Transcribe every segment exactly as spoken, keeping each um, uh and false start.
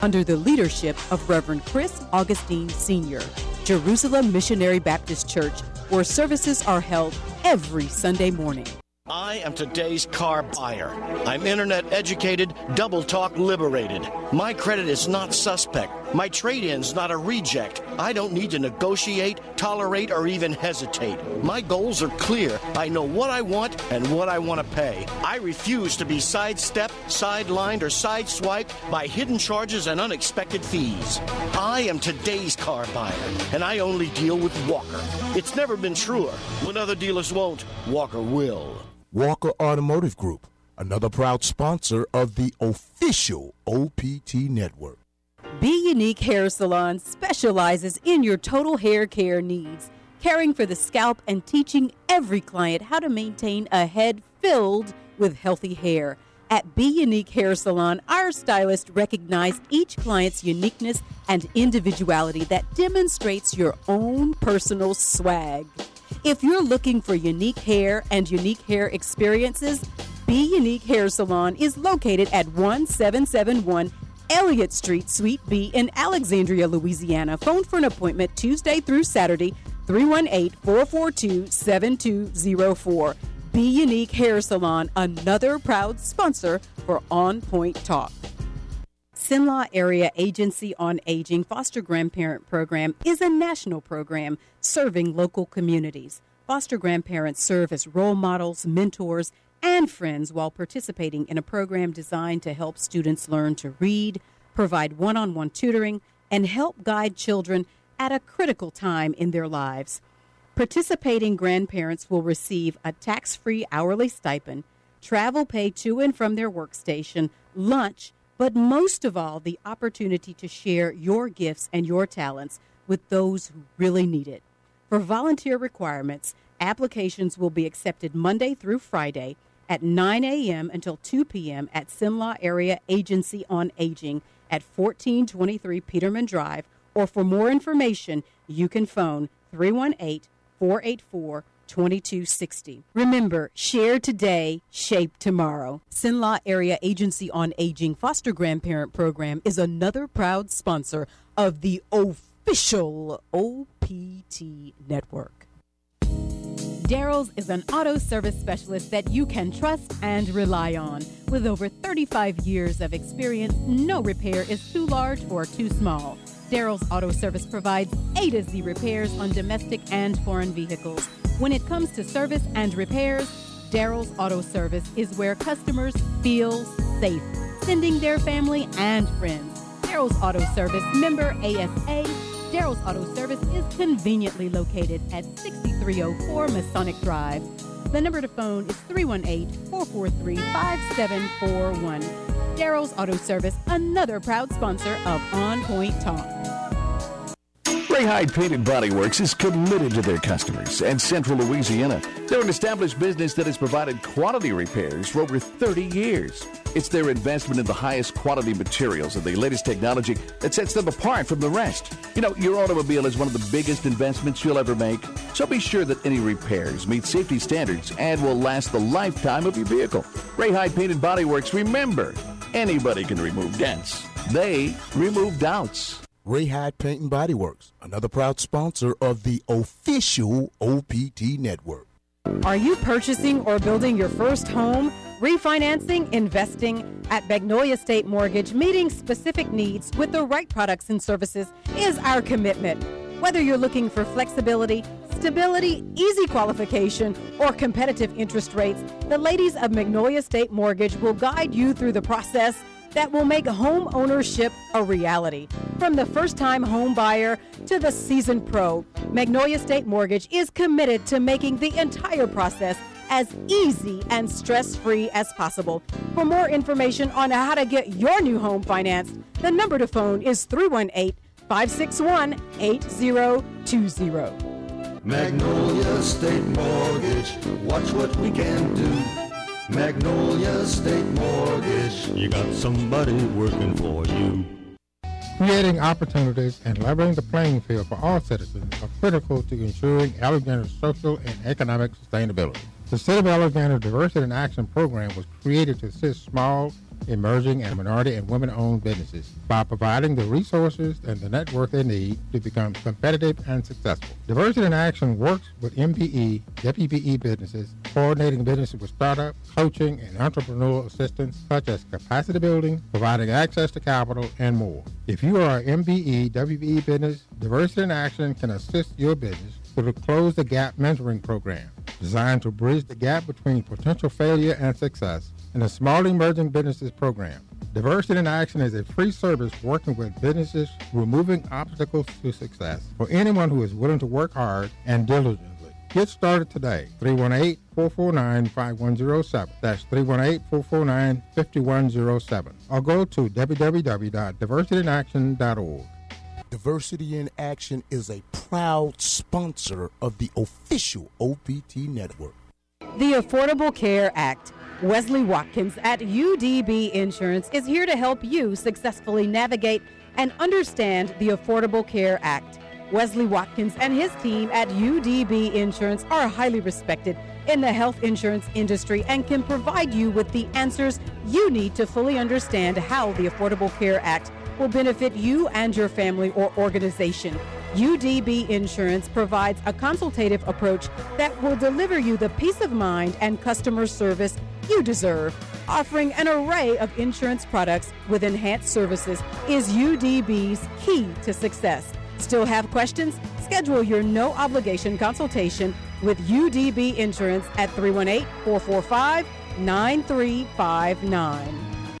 under the leadership of Reverend Chris Augustine Senior Jerusalem Missionary Baptist Church, where services are held every Sunday morning. I am today's car buyer. I'm internet educated, double talk liberated. My credit is not suspect. My trade-in's not a reject. I don't need to negotiate, tolerate, or even hesitate. My goals are clear. I know what I want and what I want to pay. I refuse to be sidestepped, sidelined, or sideswiped by hidden charges and unexpected fees. I am today's car buyer, and I only deal with Walker. It's never been truer. When other dealers won't, Walker will. Walker Automotive Group, another proud sponsor of the official O P T Network. Be Unique Hair Salon specializes in your total hair care needs, caring for the scalp and teaching every client how to maintain a head filled with healthy hair. At Be Unique Hair Salon, our stylists recognize each client's uniqueness and individuality that demonstrates your own personal swag. If you're looking for unique hair and unique hair experiences, Be Unique Hair Salon is located at one seven seven one Elliott Street, Suite B in Alexandria, Louisiana. Phone for an appointment Tuesday through Saturday, three one eight, four four two, seven two zero four. Be Unique Hair Salon, another proud sponsor for On Point Talk. Cenla Area Agency on Aging Foster Grandparent Program is a national program serving local communities. Foster grandparents serve as role models, mentors, and friends while participating in a program designed to help students learn to read, provide one-on-one tutoring, and help guide children at a critical time in their lives. Participating grandparents will receive a tax-free hourly stipend, travel pay to and from their workstation, lunch, but most of all, the opportunity to share your gifts and your talents with those who really need it. For volunteer requirements, applications will be accepted Monday through Friday at nine a.m. until two p.m. at Cenla Area Agency on Aging at fourteen twenty-three Peterman Drive, or for more information, you can phone three one eight, four eight four, two two six zero. Remember, share today, shape tomorrow. Cenla Area Agency on Aging Foster Grandparent Program is another proud sponsor of the official O P T Network. Daryl's is an auto service specialist that you can trust and rely on. With over thirty-five years of experience, no repair is too large or too small. Daryl's Auto Service provides A to Z repairs on domestic and foreign vehicles. When it comes to service and repairs, Daryl's Auto Service is where customers feel safe, sending their family and friends. Daryl's Auto Service, member A S A. Daryl's Auto Service is conveniently located at sixty-three oh four Masonic Drive. The number to phone is three one eight, four four three, five seven four one. Daryl's Auto Service, another proud sponsor of On Point Talk. Ray Hyde Paint and Body Works is committed to their customers and Central Louisiana. They're an established business that has provided quality repairs for over thirty years. It's their investment in the highest quality materials and the latest technology that sets them apart from the rest. You know, your automobile is one of the biggest investments you'll ever make, so be sure that any repairs meet safety standards and will last the lifetime of your vehicle. Ray Hyde Paint and Body Works, remember, anybody can remove dents. They remove doubts. Ray Hyde Paint and Body Works, another proud sponsor of the official O P T Network. Are you purchasing or building your first home? Refinancing, investing at Magnolia State Mortgage, meeting specific needs with the right products and services is our commitment. Whether you're looking for flexibility, stability, easy qualification, or competitive interest rates, the ladies of Magnolia State Mortgage will guide you through the process that will make home ownership a reality. From the first-time home buyer to the seasoned pro, Magnolia State Mortgage is committed to making the entire process as easy and stress-free as possible. For more information on how to get your new home financed, the number to phone is three one eight, five six one, eight zero two zero. Magnolia State Mortgage, watch what we can do. Magnolia State Mortgage, you got somebody working for you. Creating opportunities and leveling the playing field for all citizens are critical to ensuring Alexander's social and economic sustainability. The City of Alexander Diversity in Action program was created to assist small, emerging and minority and women-owned businesses by providing the resources and the network they need to become competitive and successful. Diversity in Action works with M B E, W B E businesses, coordinating businesses with startup, coaching, and entrepreneurial assistance such as capacity building, providing access to capital, and more. If you are an M B E, W B E business, Diversity in Action can assist your business through the Close the Gap mentoring program, designed to bridge the gap between potential failure and success, and the Small Emerging Businesses program. Diversity in Action is a free service working with businesses removing obstacles to success for anyone who is willing to work hard and diligently. Get started today. three one eight, four four nine, five one zero seven. That's three one eight, four four nine, five one zero seven. Or go to w w w dot diversity in action dot org. Diversity in Action is a proud sponsor of the official O P T network. The Affordable Care Act. Wesley Watkins at U D B Insurance is here to help you successfully navigate and understand the Affordable Care Act. Wesley Watkins and his team at U D B Insurance are highly respected in the health insurance industry and can provide you with the answers you need to fully understand how the Affordable Care Act will benefit you and your family or organization. U D B Insurance provides a consultative approach that will deliver you the peace of mind and customer service you deserve. Offering an array of insurance products with enhanced services is U D B's key to success. Still have questions? Schedule your no-obligation consultation with U D B Insurance at three one eight, four four five, nine three five nine.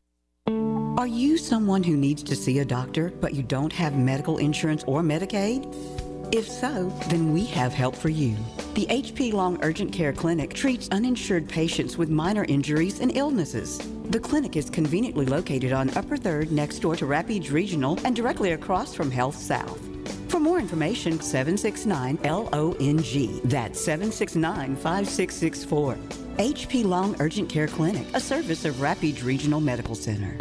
Are you someone who needs to see a doctor, but you don't have medical insurance or Medicaid? If so, then we have help for you. The H P Long Urgent Care Clinic treats uninsured patients with minor injuries and illnesses. The clinic is conveniently located on Upper third next door to Rapides Regional and directly across from Health South. For more information, seven six nine L O N G. That's seven six nine, five six six four. H P Long Urgent Care Clinic, a service of Rapides Regional Medical Center.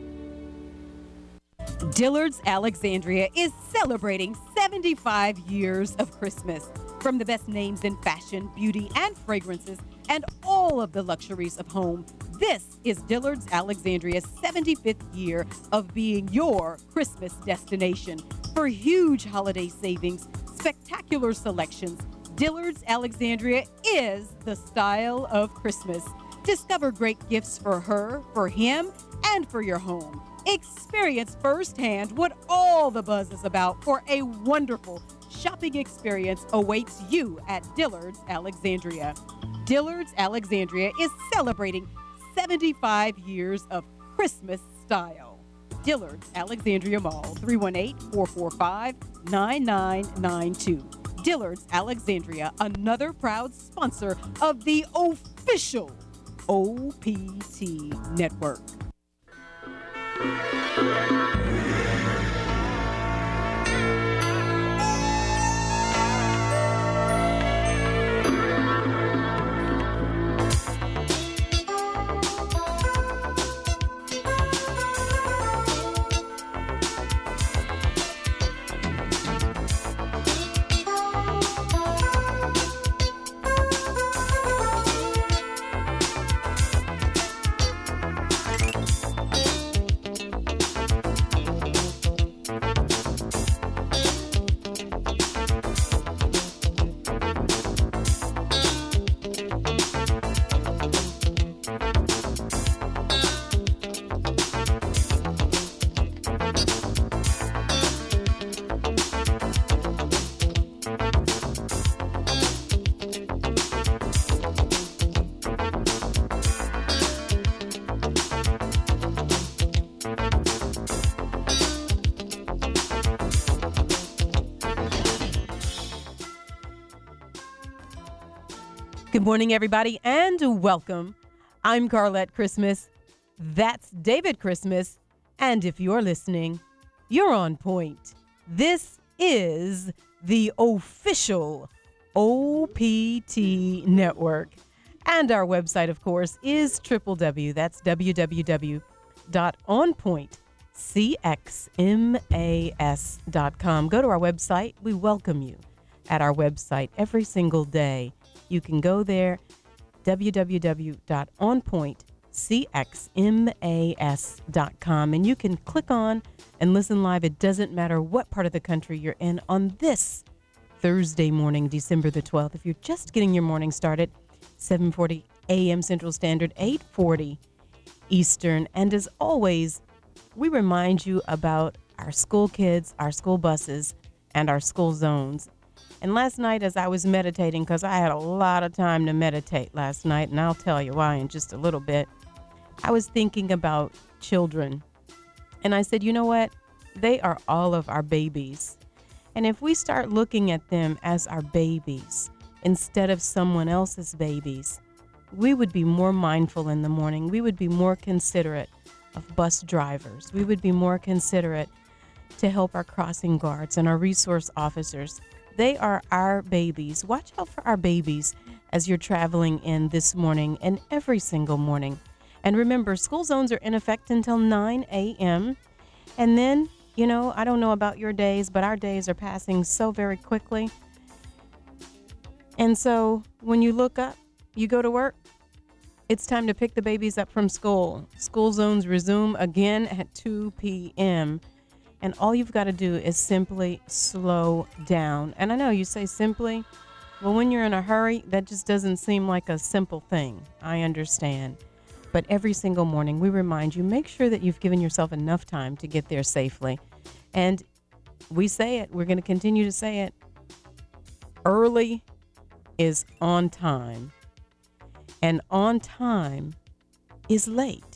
Dillard's Alexandria is celebrating seventy-five years of Christmas. From the best names in fashion, beauty, and fragrances, and all of the luxuries of home, this is Dillard's Alexandria's seventy-fifth year of being your Christmas destination. For huge holiday savings, spectacular selections, Dillard's Alexandria is the style of Christmas. Discover great gifts for her, for him, and for your home. Experience firsthand what all the buzz is about, for a wonderful shopping experience awaits you at Dillard's Alexandria. Dillard's Alexandria is celebrating seventy-five years of Christmas style. Dillard's Alexandria Mall, three one eight, four four five, nine nine nine two. Dillard's Alexandria, another proud sponsor of the official O P T network. Good morning, everybody, and welcome. I'm Carlette Christmas. That's David Christmas. And if you're listening, you're on point. This is the official O P T network. And our website, of course, is triple W. That's w w w dot on point c x m a s dot com. Go to our website. We welcome you at our website every single day. You can go there, w w w dot on point C X M A S dot com. And you can click on and listen live. It doesn't matter what part of the country you're in on this Thursday morning, December the twelfth. If you're just getting your morning started, seven forty a.m. Central Standard, eight forty Eastern. And as always, we remind you about our school kids, our school buses, and our school zones. And last night as I was meditating, because I had a lot of time to meditate last night, and I'll tell you why in just a little bit, I was thinking about children. And I said, you know what? They are all of our babies. And if we start looking at them as our babies instead of someone else's babies, we would be more mindful in the morning. We would be more considerate of bus drivers. We would be more considerate to help our crossing guards and our resource officers. They are our babies. Watch out for our babies as you're traveling in this morning and every single morning. And remember, school zones are in effect until nine a.m. And then, you know, I don't know about your days, but our days are passing so very quickly. And so when you look up, you go to work, it's time to pick the babies up from school. School zones resume again at two p.m. And all you've got to do is simply slow down. And I know you say simply, well, when you're in a hurry, that just doesn't seem like a simple thing. I understand. But every single morning, we remind you, make sure that you've given yourself enough time to get there safely. And we say it, we're going to continue to say it, early is on time. And on time is late.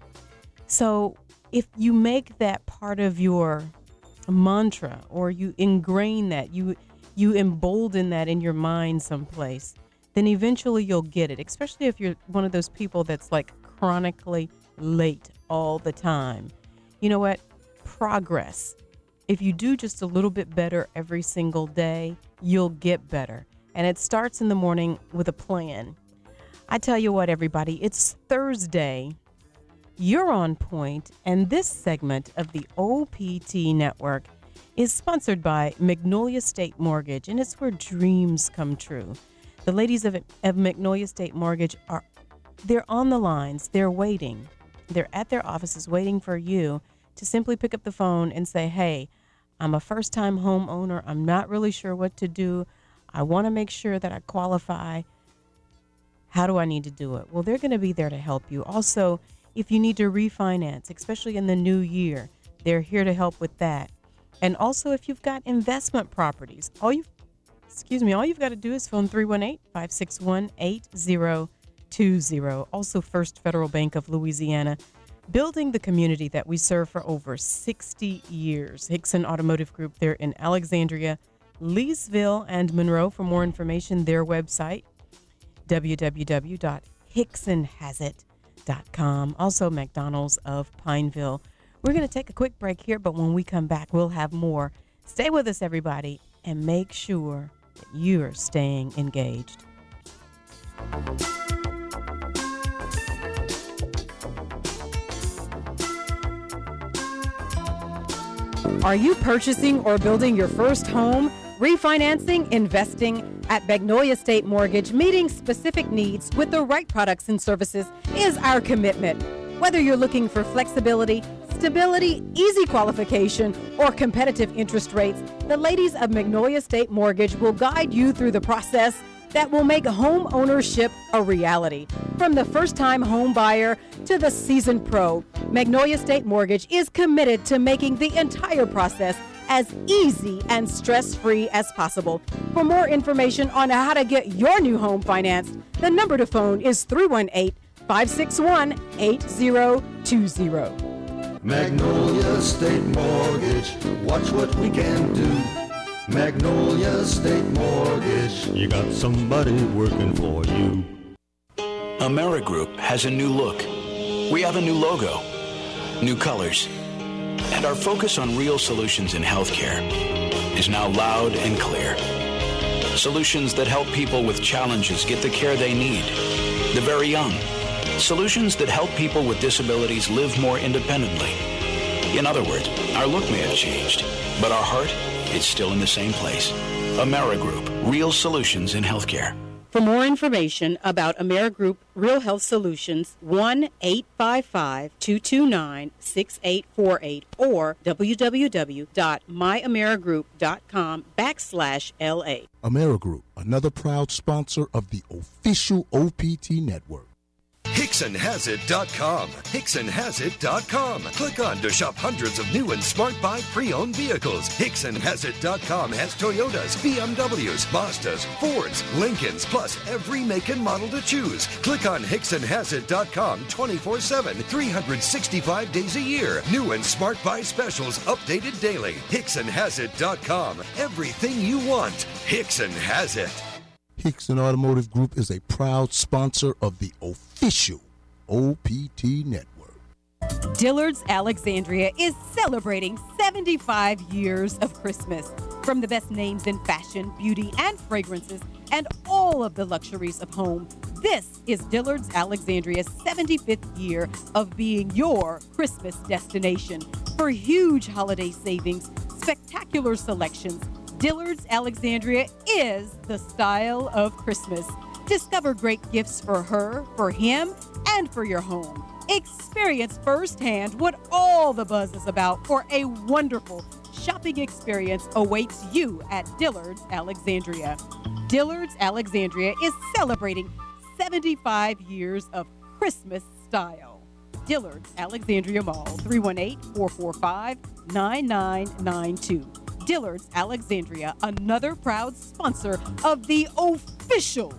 So if you make that part of your mantra, or you ingrain that, you you embolden that in your mind someplace, then eventually you'll get it, especially if you're one of those people that's like chronically late all the time. You know what? Progress. If you do just a little bit better every single day, you'll get better. And it starts in the morning with a plan. I tell you what, everybody, it's Thursday. You're on point, and this segment of the O P T Network is sponsored by Magnolia State Mortgage, and it's where dreams come true. The ladies of, of Magnolia State Mortgage are, they're on the lines, they're waiting. They're at their offices waiting for you to simply pick up the phone and say, hey, I'm a first-time homeowner. I'm not really sure what to do. I want to make sure that I qualify. How do I need to do it? Well, they're going to be there to help you. Also, if you need to refinance, especially in the new year, they're here to help with that. And also, if you've got investment properties, all you've, excuse me, all you've got to do is phone three one eight, five six one, eight zero two zero. Also, First Federal Bank of Louisiana, building the community that we serve for over sixty years. Hickson Automotive Group, they're in Alexandria, Leesville, and Monroe. For more information, their website, w w w dot hickson has it dot com. Also, McDonald's of Pineville. We're going to take a quick break here, but when we come back, we'll have more. Stay with us, everybody, and make sure that you are staying engaged. Are you purchasing or building your first home? Refinancing, investing at Magnolia State Mortgage, meeting specific needs with the right products and services is our commitment. Whether you're looking for flexibility, stability, easy qualification, or competitive interest rates, the ladies of Magnolia State Mortgage will guide you through the process that will make home ownership a reality. From the first-time home buyer to the seasoned pro, Magnolia State Mortgage is committed to making the entire process as easy and stress-free as possible. For more information on how to get your new home financed, the number to phone is three one eight, five six one, eight zero two zero. Magnolia State Mortgage, watch what we can do. Magnolia State Mortgage, you got somebody working for you. AmeriGroup has a new look. We have a new logo, new colors, and our focus on real solutions in healthcare is now loud and clear. Solutions that help people with challenges get the care they need, the very young. Solutions that help people with disabilities live more independently. In other words, our look may have changed, but our heart is still in the same place. AmeriGroup, real solutions in healthcare. For more information about Amerigroup Real Health Solutions, one eight five five, two two nine, six eight four eight or www.myamerigroup.com backslash LA. Amerigroup, another proud sponsor of the official O P T network. Hickson Has It dot com. Hickson Has It dot com. Click on to shop hundreds of new and smart buy pre-owned vehicles. Hickson Has It dot com has Toyotas, B M Ws, Mazdas, Fords, Lincolns, plus every make and model to choose. Click on Hickson Has It dot com twenty-four seven, three hundred sixty-five days a year. New and smart buy specials updated daily. Hickson Has It dot com. Everything you want. Hickson has it. Hickson Automotive Group is a proud sponsor of the official O P T network. Dillard's Alexandria is celebrating seventy-five years of Christmas. From the best names in fashion, beauty, and fragrances, and all of the luxuries of home, this is Dillard's Alexandria's seventy-fifth year of being your Christmas destination. For huge holiday savings, spectacular selections, Dillard's Alexandria is the style of Christmas. Discover great gifts for her, for him, and for your home. Experience firsthand what all the buzz is about, for a wonderful shopping experience awaits you at Dillard's Alexandria. Dillard's Alexandria is celebrating seventy-five years of Christmas style. Dillard's Alexandria Mall, three one eight, four four five, nine nine nine two. Dillard's Alexandria, another proud sponsor of the official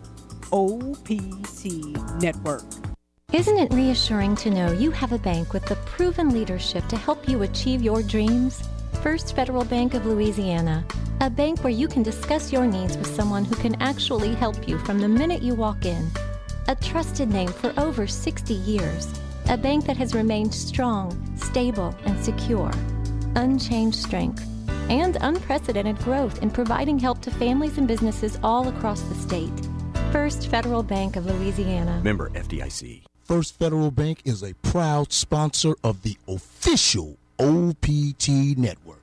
O P T network. Isn't it reassuring to know you have a bank with the proven leadership to help you achieve your dreams? First Federal Bank of Louisiana, a bank where you can discuss your needs with someone who can actually help you from the minute you walk in. A trusted name for over sixty years, a bank that has remained strong, stable, and secure. Unchanged strength and unprecedented growth in providing help to families and businesses all across the state. First Federal Bank of Louisiana. Member F D I C. First Federal Bank is a proud sponsor of the official O P T network.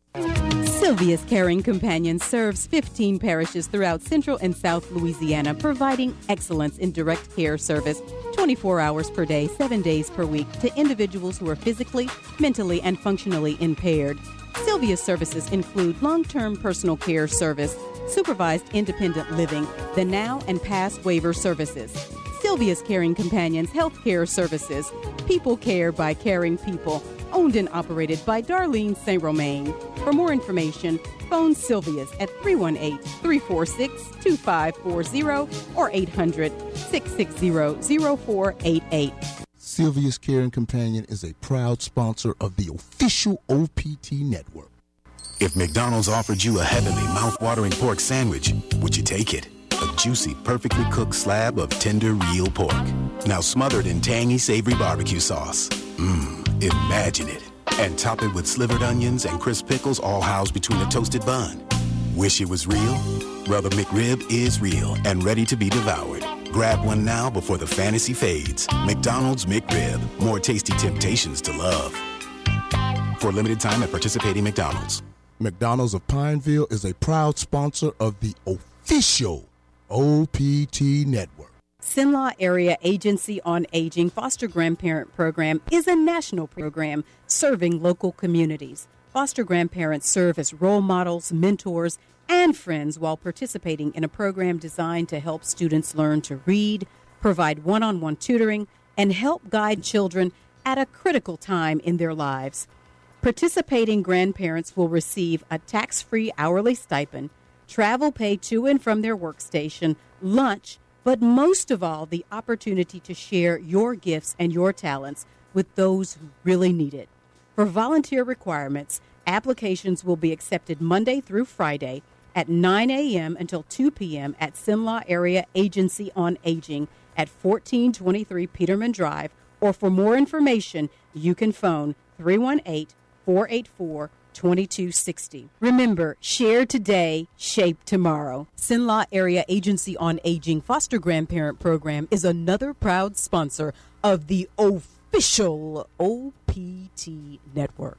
Sylvia's Caring Companion serves fifteen parishes throughout Central and South Louisiana, providing excellence in direct care service twenty-four hours per day, seven days per week to individuals who are physically, mentally, and functionally impaired. Sylvia's services include long-term personal care service, supervised independent living, the now and past waiver services. Sylvia's Caring Companions Healthcare Services, people care by caring people, owned and operated by Darlene Saint Romain. For more information, phone Sylvia's at three one eight, three four six, two five four zero or eight hundred, six six zero, zero four eight eight. Sylvia's Caring Companion is a proud sponsor of the official O P T network. If McDonald's offered you a heavenly, mouth-watering pork sandwich, would you take it? A juicy, perfectly cooked slab of tender, real pork. Now smothered in tangy, savory barbecue sauce. Mmm, imagine it. And top it with slivered onions and crisp pickles all housed between a toasted bun. Wish it was real? Well, the McRib is real and ready to be devoured. Grab one now before the fantasy fades. McDonald's McRib. More tasty temptations to love. For a limited time at participating McDonald's. McDonald's of Pineville is a proud sponsor of the official O P T network. Cenla Area Agency on Aging Foster Grandparent Program is a national program serving local communities. Foster grandparents serve as role models, mentors, and friends while participating in a program designed to help students learn to read, provide one-on-one tutoring, and help guide children at a critical time in their lives. Participating grandparents will receive a tax-free hourly stipend, travel pay to and from their workstation, lunch, but most of all, the opportunity to share your gifts and your talents with those who really need it. For volunteer requirements, applications will be accepted Monday through Friday at nine a.m. until two p.m. at Cenla Area Agency on Aging at fourteen twenty-three Peterman Drive, or for more information, you can phone three one eight, four eight four, two two six zero. Remember, share today, shape tomorrow. Cenla Area Agency on Aging Foster Grandparent Program is another proud sponsor of the official O P T network.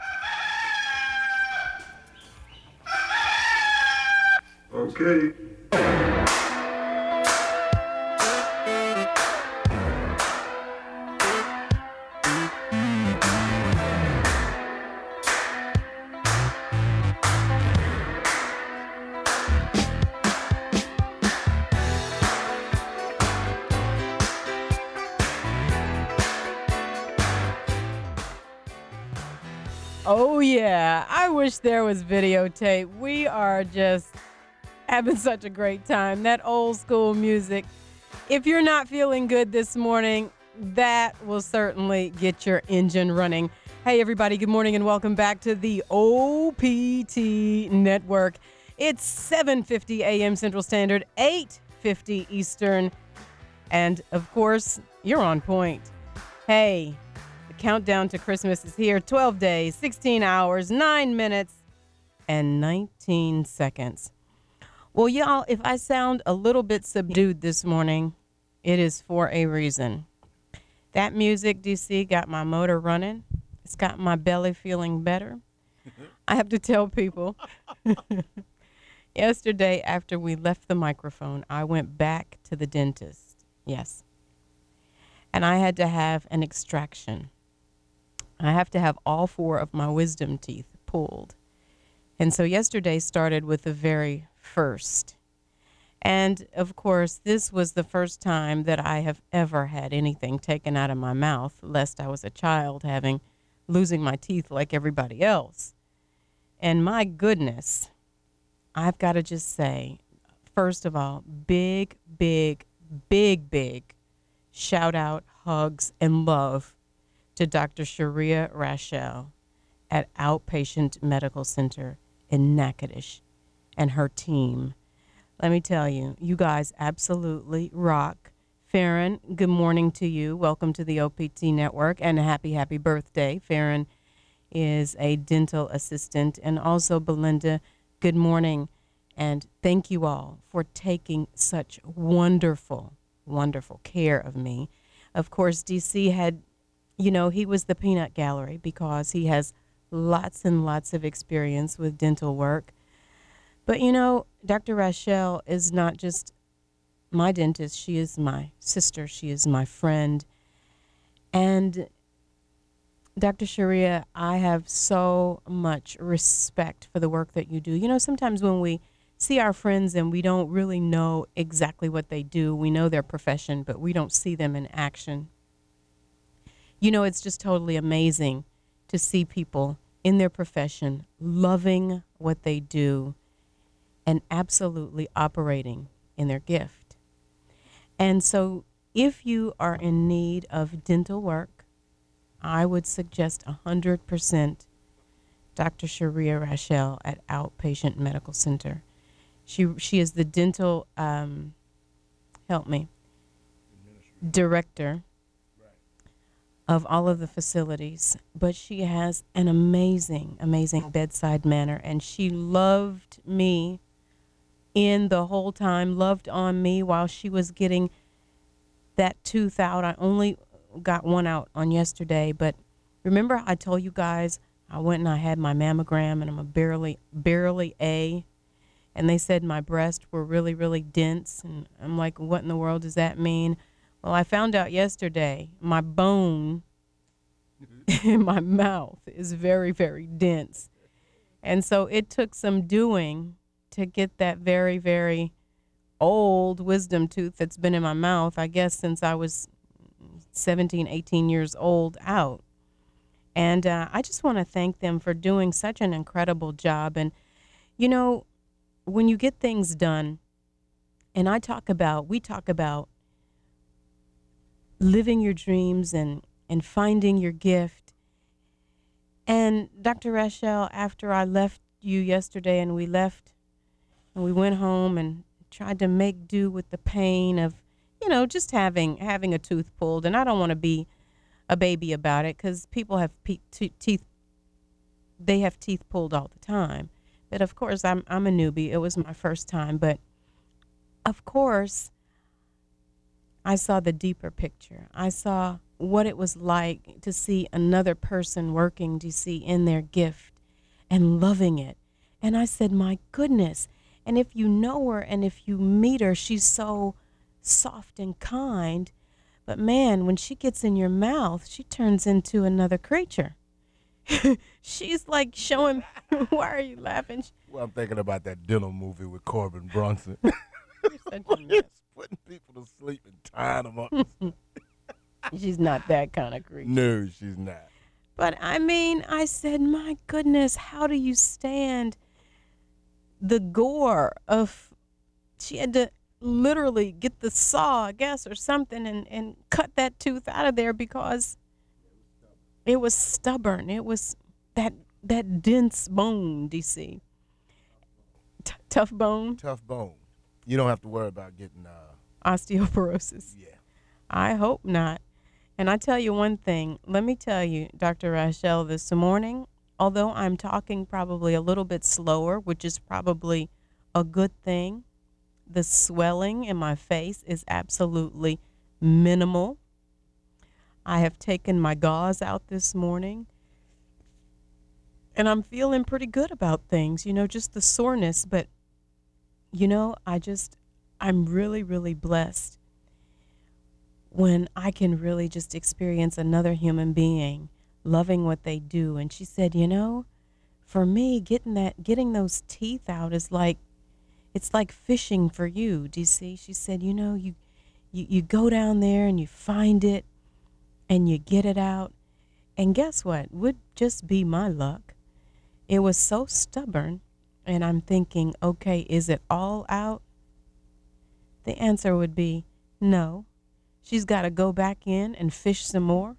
Okay, Oh, yeah. I wish there was videotape. We are just having such a great time. That old school music. If you're not feeling good this morning, that will certainly get your engine running. Hey, everybody. Good morning and welcome back to the O P T Network. It's seven fifty a.m. Central Standard, eight fifty Eastern. And, of course, you're on point. Hey. Countdown to Christmas is here. twelve days, sixteen hours, nine minutes, and nineteen seconds. Well, y'all, if I sound a little bit subdued this morning, it is for a reason. That music, D C, got my motor running. It's got my belly feeling better. I have to tell people, yesterday after we left the microphone, I went back to the dentist. Yes. And I had to have an extraction. I have to have all four of my wisdom teeth pulled. And so yesterday started with the very first. And, of course, this was the first time that I have ever had anything taken out of my mouth, lest I was a child having, losing my teeth like everybody else. And my goodness, I've got to just say, first of all, big, big, big, big shout out, hugs, and love to Doctor Sharia Rachel at Outpatient Medical Center in Natchitoches and her team. Let me tell you, you guys absolutely rock. Farron, good morning to you. Welcome to the O P T Network and a happy, happy birthday. Farron is a dental assistant. And also Belinda, good morning. And thank you all for taking such wonderful, wonderful care of me. Of course, D C had, you know, he was the peanut gallery because he has lots and lots of experience with dental work. But, you know, Doctor Rachel is not just my dentist. She is my sister. She is my friend. And Doctor Sharia, I have so much respect for the work that you do. You know, sometimes when we see our friends and we don't really know exactly what they do, we know their profession, but we don't see them in action. You know, it's just totally amazing to see people in their profession loving what they do and absolutely operating in their gift. And so if you are in need of dental work, I would suggest one hundred percent Doctor Sharia Rachel at Outpatient Medical Center. She she is the dental, um, help me, director of all of the facilities, but she has an amazing, amazing bedside manner, and she loved me in the whole time, loved on me while she was getting that tooth out. I only got one out on yesterday, but remember I told you guys I went and I had my mammogram and I'm a barely, barely A, and they said my breasts were really, really dense, and I'm like, what in the world does that mean? Well, I found out yesterday my bone in my mouth is very, very dense. And so it took some doing to get that very, very old wisdom tooth that's been in my mouth, I guess, since I was seventeen, eighteen years old out. And uh, I just want to thank them for doing such an incredible job. And, you know, when you get things done, and I talk about, we talk about living your dreams and, and finding your gift. And Doctor Rachel, after I left you yesterday and we left and we went home and tried to make do with the pain of, you know, just having having a tooth pulled. And I don't want to be a baby about it because people have pe- te- teeth, they have teeth pulled all the time. But of course, I'm I'm a newbie. It was my first time. But of course, I saw the deeper picture. I saw what it was like to see another person working, to see in their gift and loving it. And I said, my goodness. And if you know her and if you meet her, she's so soft and kind. But man, when she gets in your mouth, she turns into another creature. She's like showing. Why are you laughing? Well, I'm thinking about that dinner movie with Corbin Brunson. You're such a mess. Putting people to sleep and tying them up. She's not that kind of creature. No, she's not. But I mean, I said, my goodness, how do you stand the gore of? She had to literally get the saw, I guess, or something, and, and cut that tooth out of there because it was stubborn. It was that that dense bone, D C. T- tough bone? Tough bone. You don't have to worry about getting uh, osteoporosis. Yeah. I hope not. And I tell you one thing. Let me tell you, Doctor Rachel, this morning, although I'm talking probably a little bit slower, which is probably a good thing, the swelling in my face is absolutely minimal. I have taken my gauze out this morning, and I'm feeling pretty good about things, you know, just the soreness. But, you know, I just, I'm really, really blessed when I can really just experience another human being loving what they do. And she said, you know, for me, getting that, getting those teeth out is like, it's like fishing for you, D C. She said, you know, you, you, you go down there and you find it and you get it out. And guess what? Would just be my luck. It was so stubborn. And I'm thinking, okay, is it all out? The answer would be no. She's got to go back in and fish some more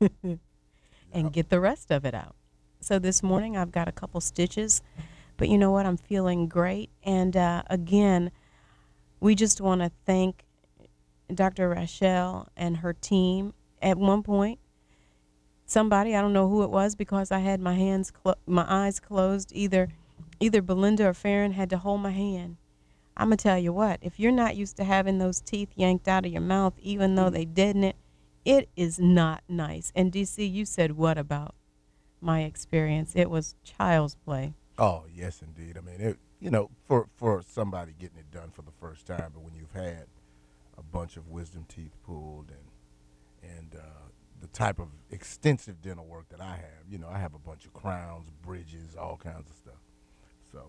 and get the rest of it out. So this morning I've got a couple stitches, but you know what? I'm feeling great. And uh, again, we just want to thank Doctor Rachel and her team. At one point, somebody, I don't know who it was because I had my hands, clo- my eyes closed. Either, either Belinda or Farron had to hold my hand. I'm going to tell you what, if you're not used to having those teeth yanked out of your mouth, even though they deaden it, it is not nice. And D C, you said what about my experience? It was child's play. Oh, yes, indeed. I mean, it, you know, for, for somebody getting it done for the first time, but when you've had a bunch of wisdom teeth pulled and, and uh, the type of extensive dental work that I have, you know, I have a bunch of crowns, bridges, all kinds of stuff. So,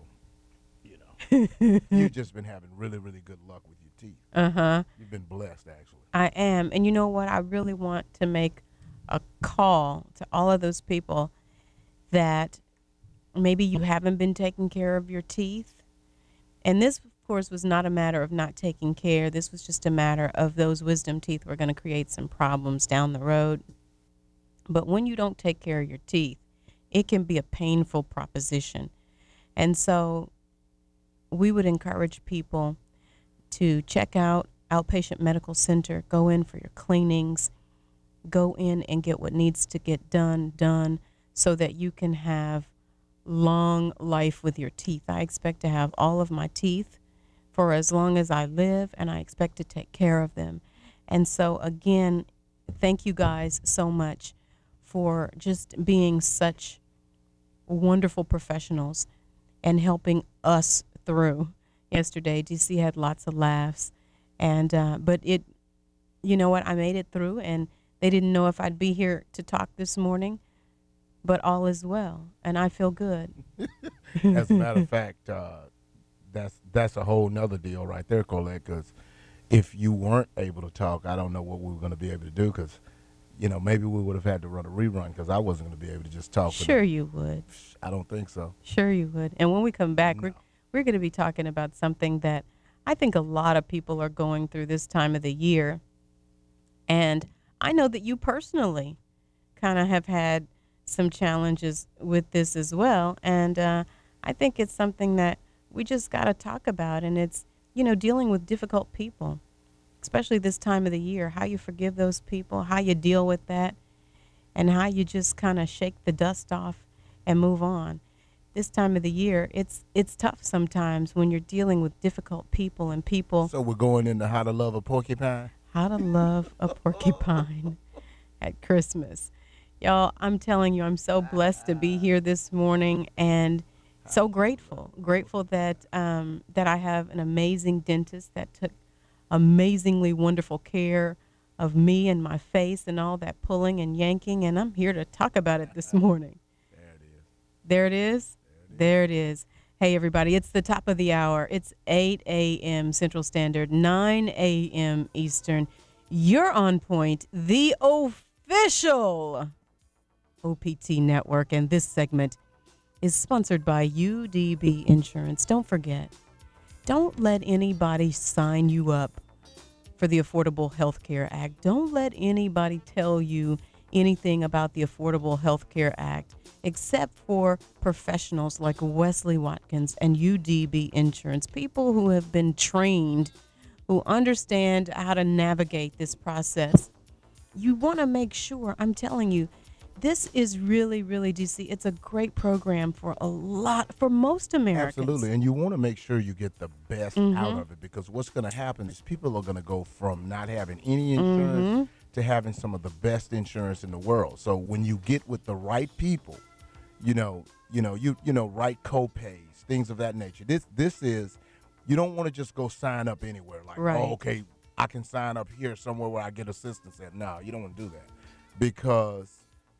you've just been having really, really good luck with your teeth. Uh-huh. You've been blessed, actually. I am. And you know what? I really want to make a call to all of those people that maybe you haven't been taking care of your teeth. And this, of course, was not a matter of not taking care. This was just a matter of those wisdom teeth were going to create some problems down the road. But when you don't take care of your teeth, it can be a painful proposition. And so we would encourage people to check out Outpatient Medical Center, go in for your cleanings, go in and get what needs to get done, done, so that you can have long life with your teeth. I expect to have all of my teeth for as long as I live, and I expect to take care of them. And so, again, thank you guys so much for just being such wonderful professionals and helping us through. Yesterday, D C had lots of laughs, and uh, but it, you know what, I made it through, and they didn't know if I'd be here to talk this morning, but all is well, and I feel good. As a matter of fact, uh, that's that's a whole nother deal right there, Colette, because if you weren't able to talk, I don't know what we were going to be able to do, because, you know, maybe we would have had to run a rerun because I wasn't going to be able to just talk. Sure you would. I don't think so. Sure you would. And when we come back, no. we're We're going to be talking about something that I think a lot of people are going through this time of the year. And I know that you personally kind of have had some challenges with this as well. And uh, I think it's something that we just got to talk about. And it's, you know, dealing with difficult people, especially this time of the year, how you forgive those people, how you deal with that, and how you just kind of shake the dust off and move on. This time of the year, it's it's tough sometimes when you're dealing with difficult people and people. So we're going into how to love a porcupine? How to love a porcupine at Christmas. Y'all, I'm telling you, I'm so blessed to be here this morning. And So grateful, grateful that um, that I have an amazing dentist that took amazingly wonderful care of me and my face and all that pulling and yanking, and I'm here to talk about it this morning. There it is. There it is. There it is. Hey, everybody, it's the top of the hour. It's eight a.m. Central Standard, nine a.m. Eastern. You're on point, the official O P T network, and this segment is sponsored by U D B Insurance. Don't forget, don't let anybody sign you up for the Affordable Health Care Act. Don't let anybody tell you anything about the Affordable Health Care Act except for professionals like Wesley Watkins and U D B Insurance, people who have been trained, who understand how to navigate this process. You want to make sure, I'm telling you, this is really, really, D C, it's a great program for a lot, for most Americans. Absolutely, and you want to make sure you get the best Mhm. out of it, because what's going to happen is people are going to go from not having any insurance Mhm. to having some of the best insurance in the world. So when you get with the right people, you know, you know, you you know, right co-pays, things of that nature. This this is, you don't want to just go sign up anywhere like, Right. oh, okay, I can sign up here somewhere where I get assistance at. No, you don't want to do that, because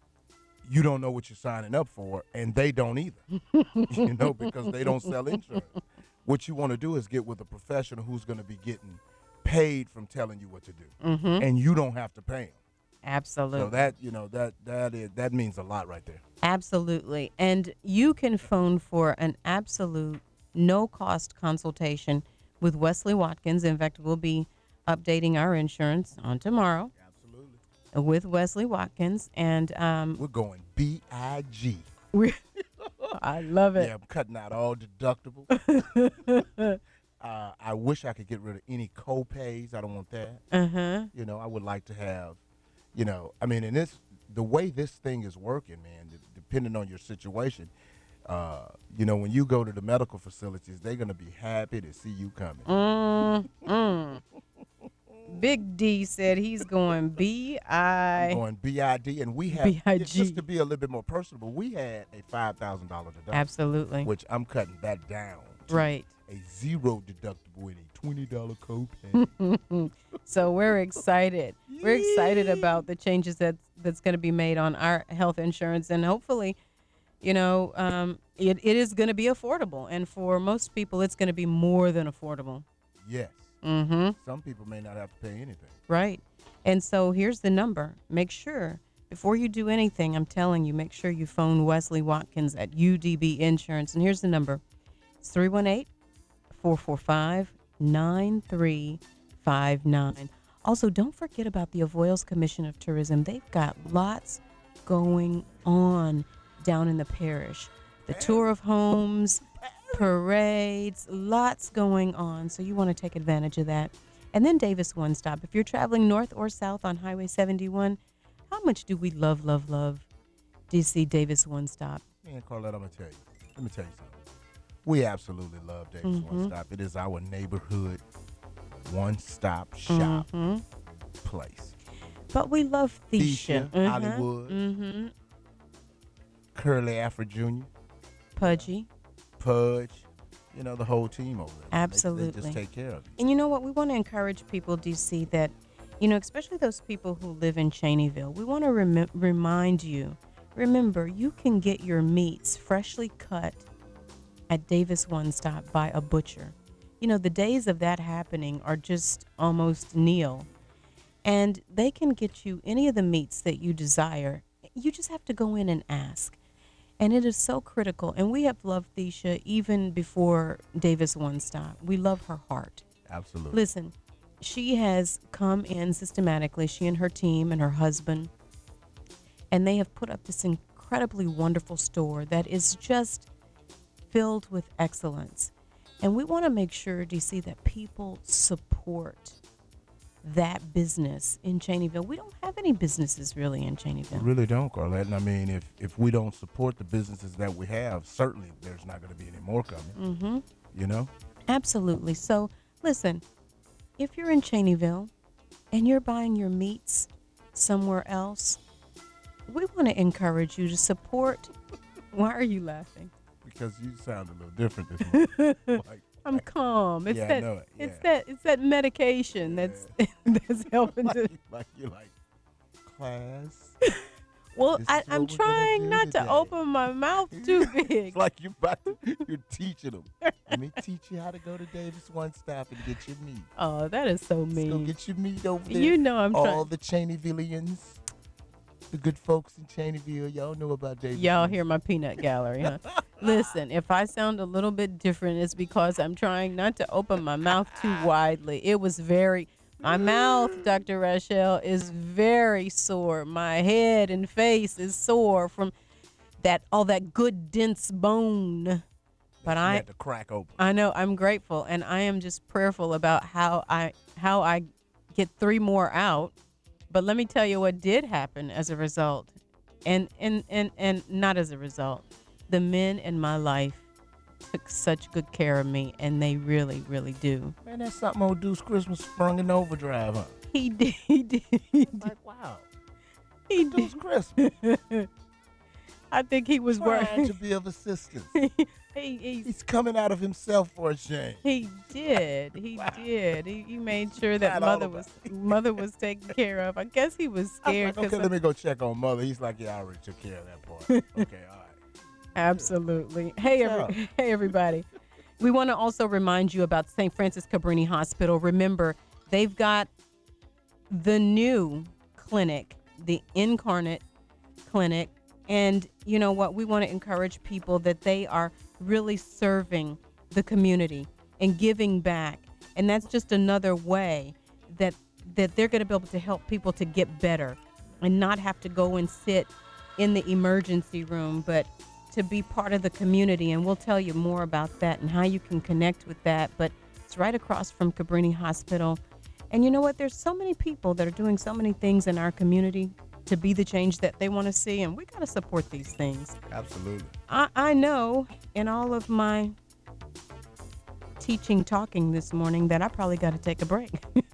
you don't know what you're signing up for, and they don't either, you know, because they don't sell insurance. What you want to do is get with a professional who's going to be getting paid from telling you what to do, Mhm. and you don't have to pay them. Absolutely. So that, you know, that that is that means a lot right there. Absolutely. And you can phone for an absolute no-cost consultation with Wesley Watkins. In fact, we'll be updating our insurance on tomorrow. Absolutely. With Wesley Watkins. And um, we're going B I G. We're I love it. Yeah, I'm cutting out all deductibles. uh, I wish I could get rid of any co-pays. I don't want that. Uh-huh. You know, I would like to have, you know, I mean, and this, the way this thing is working, man, d- depending on your situation, uh, you know, when you go to the medical facilities, they're going to be happy to see you coming. Mm, mm. Big D said he's going B I. I'm going B I D, and we have, B I G. just to be a little bit more personable, we had a five thousand dollars deductible. Absolutely. Which I'm cutting that down to Right. a zero deductible and a twenty dollars copay. So we're excited. We're excited about the changes that that's going to be made on our health insurance, and hopefully, you know, um, it, it is going to be affordable. And for most people, it's going to be more than affordable. Yes. Mm-hmm. Some people may not have to pay anything. Right. And so here's the number. Make sure, before you do anything, I'm telling you, make sure you phone Wesley Watkins at U D B Insurance. And here's the number. It's three one eight, four four five, nine three five nine. Also, don't forget about the Avoyelles Commission of Tourism. They've got lots going on down in the parish. The tour of homes, parades, lots going on. So you want to take advantage of that. And then Davis One Stop. If you're traveling north or south on Highway seventy-one, how much do we love, love, love D C Davis One Stop? Man, Carlette, I'm going to tell you. Let me tell you something. We absolutely love Davis Mhm. One Stop. It is our neighborhood one-stop shop Mhm. place. But we love Thesha, Thesha. Mhm. Hollywood, Mhm. Curly Afro Junior, Pudgy. Pudge, you know, the whole team over there. They- Absolutely. They, just take care of you. And you know what? We want to encourage people, D C, that, you know, especially those people who live in Cheneyville, we want to rem- remind you, remember, you can get your meats freshly cut at Davis One Stop by a butcher. You know, the days of that happening are just almost nil. And they can get you any of the meats that you desire. You just have to go in and ask. And it is so critical. And we have loved Thesha even before Davis One Stop. We love her heart. Absolutely. Listen, she has come in systematically, she and her team and her husband, and they have put up this incredibly wonderful store that is just filled with excellence. And we want to make sure, D C, that people support that business in Cheneyville. We don't have any businesses really in We Cheneyville. really don't, Carlette. And I mean, if, if we don't support the businesses that we have, certainly there's not going to be any more coming. Mm-hmm. You know? Absolutely. So, listen, if you're in Cheneyville and you're buying your meats somewhere else, we want to encourage you to support. Why are you laughing? because you sound a little different this morning. Like, I'm calm. It's yeah, I that. know it. Yeah. It's that. It's that medication that's that's helping like, to. like you're like class. Well, This I, is what I'm we're gonna trying do not today. to open my mouth too big. It's like you about to, you're teaching them. Let me teach you how to go to Davis One Stop and get your meat. Oh, that is so Let's go mean. get your meat over there. You know I'm All trying. the Cheneyvillians, the good folks in Cheneyville, y'all know about Davis. Y'all One hear my peanut gallery, huh? Listen, if I sound a little bit different, it's because I'm trying not to open my mouth too widely. It was very. My mouth, Doctor Rachel, is very sore. My head and face is sore from that all that good dense bone. But You I had to crack open. I know I'm grateful, and I am just prayerful about how I how I get three more out. But let me tell you what did happen as a result, and and and and not as a result. The men in my life took such good care of me, and they really, really do. Man, that's something old Deuce Christmas sprung in overdrive, huh? He did. He did. He did. Like, wow. He Deuce did. Christmas. I think he was Trying working. to be of assistance. he, he, He's coming out of himself for a change. He did. He Wow. did. He, he made sure that Not all mother of was it. mother was taken care of. I guess he was I was scared. like, okay, 'cause let me go check on mother. He's like, yeah, I already took care of that part. Okay, all right. Absolutely. Hey, every, Yeah. hey, everybody. We want to also remind you about Saint Francis Cabrini Hospital. Remember, they've got the new clinic, the Incarnate Clinic. And you know what? We want to encourage people that they are really serving the community and giving back. And that's just another way that that they're going to be able to help people to get better and not have to go and sit in the emergency room, but to be part of the community. And we'll tell you more about that and how you can connect with that. But it's right across from Cabrini Hospital. And you know what? There's so many people that are doing so many things in our community to be the change that they want to see. And we got to support these things. Absolutely. I, I know in all of my teaching, talking this morning that I probably got to take a break.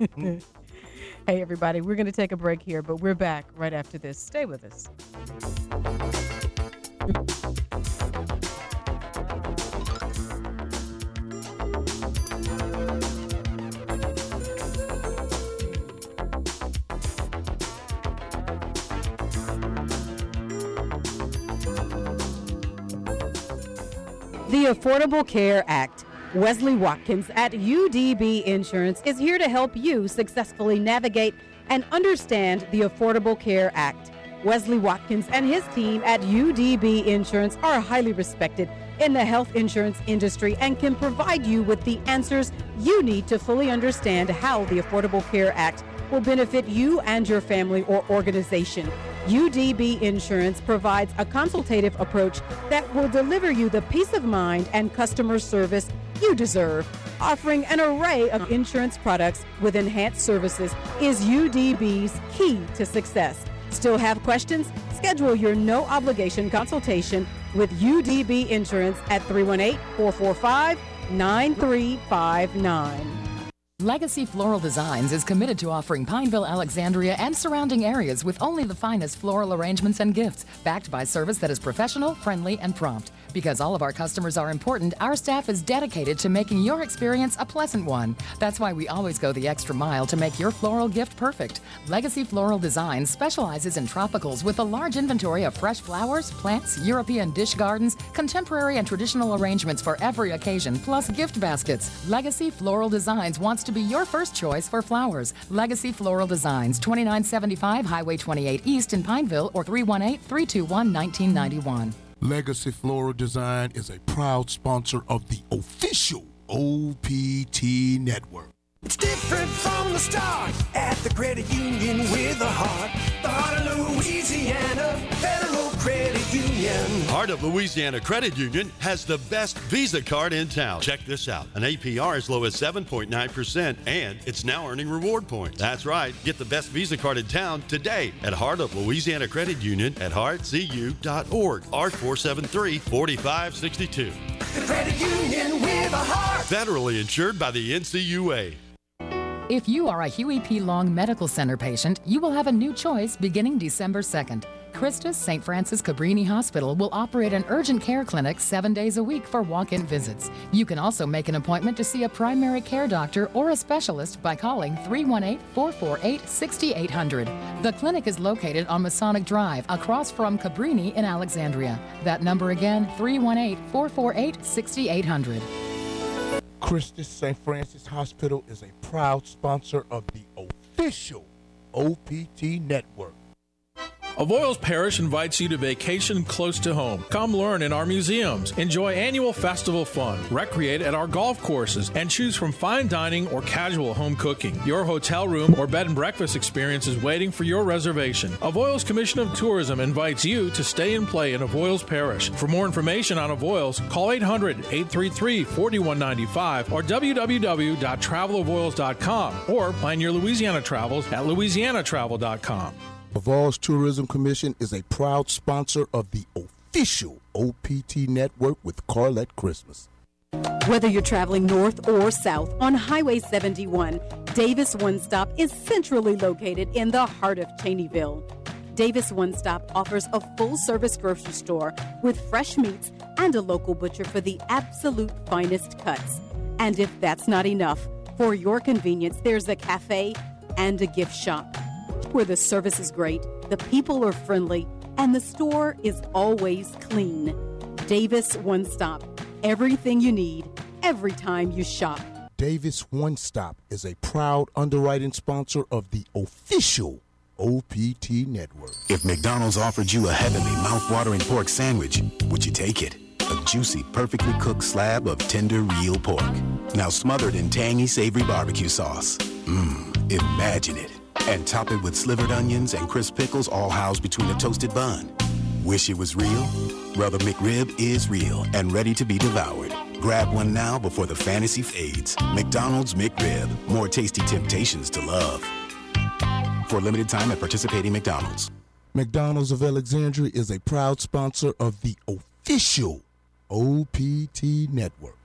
Hey, everybody, we're going to take a break here, but we're back right after this. Stay with us. The Affordable Care Act. Wesley Watkins at U D B Insurance is here to help you successfully navigate and understand the Affordable Care Act. Wesley Watkins and his team at U D B Insurance are highly respected in the health insurance industry and can provide you with the answers you need to fully understand how the Affordable Care Act will benefit you and your family or organization. U D B Insurance provides a consultative approach that will deliver you the peace of mind and customer service you deserve. Offering an array of insurance products with enhanced services is U D B's key to success. Still have questions? Schedule your no-obligation consultation with U D B Insurance at three one eight, four four five, nine three five nine. Legacy Floral Designs is committed to offering Pineville, Alexandria, and surrounding areas with only the finest floral arrangements and gifts, backed by service that is professional, friendly, and prompt. Because all of our customers are important, our staff is dedicated to making your experience a pleasant one. That's why we always go the extra mile to make your floral gift perfect. Legacy Floral Designs specializes in tropicals with a large inventory of fresh flowers, plants, European dish gardens, contemporary and traditional arrangements for every occasion, plus gift baskets. Legacy Floral Designs wants to be your first choice for flowers. Legacy Floral Designs, twenty-nine seventy-five Highway twenty-eight East in Pineville, or three one eight, three two one, one nine nine one. Legacy Floral Design is a proud sponsor of the official O P T Network. It's different from the start at the credit union with a heart. The Heart of Louisiana Federal Credit Union. Heart of Louisiana Credit Union has the best Visa card in town. Check this out. An A P R as low as seven point nine percent, and it's now earning reward points. That's right. Get the best Visa card in town today at Heart of Louisiana Credit Union at heart c u dot org. R four seven three, four five six two. The credit union with a heart. Federally insured by the N C U A. If you are a Huey P. Long Medical Center patient, you will have a new choice beginning December second. Christus Saint Francis Cabrini Hospital will operate an urgent care clinic seven days a week for walk-in visits. You can also make an appointment to see a primary care doctor or a specialist by calling three one eight, four four eight, six eight zero zero. The clinic is located on Masonic Drive, across from Cabrini in Alexandria. That number again, three one eight, four four eight, six eight zero zero. Christus Saint Francis Hospital is a proud sponsor of the official O P T Network. Avoyelles Parish invites you to vacation close to home. Come learn in our museums, enjoy annual festival fun, recreate at our golf courses, and choose from fine dining or casual home cooking. Your hotel room or bed and breakfast experience is waiting for your reservation. Avoyelles Commission of Tourism invites you to stay and play in Avoyelles Parish. For more information on Avoyelles, call eight hundred, eight three three, four one nine five or w w w dot travel avoyelles dot com or plan your Louisiana travels at louisiana travel dot com. Avoyelles Tourism Commission is a proud sponsor of the official O P T Network with Carlette Christmas. Whether you're traveling north or south on Highway seventy-one, Davis One Stop is centrally located in the heart of Cheneyville. Davis One Stop offers a full-service grocery store with fresh meats and a local butcher for the absolute finest cuts. And if that's not enough, for your convenience, there's a cafe and a gift shop where the service is great, the people are friendly, and the store is always clean. Davis One Stop. Everything you need, every time you shop. Davis One Stop is a proud underwriting sponsor of the official O P T Network. If McDonald's offered you a heavenly, mouth-watering pork sandwich, would you take it? A juicy, perfectly cooked slab of tender, real pork. Now smothered in tangy, savory barbecue sauce. Mmm, imagine it. And top it with slivered onions and crisp pickles, all housed between a toasted bun. Wish it was real? Well, the McRib is real and ready to be devoured. Grab one now before the fantasy fades. McDonald's McRib. More tasty temptations to love. For a limited time at participating McDonald's. McDonald's of Alexandria is a proud sponsor of the official O P T Network.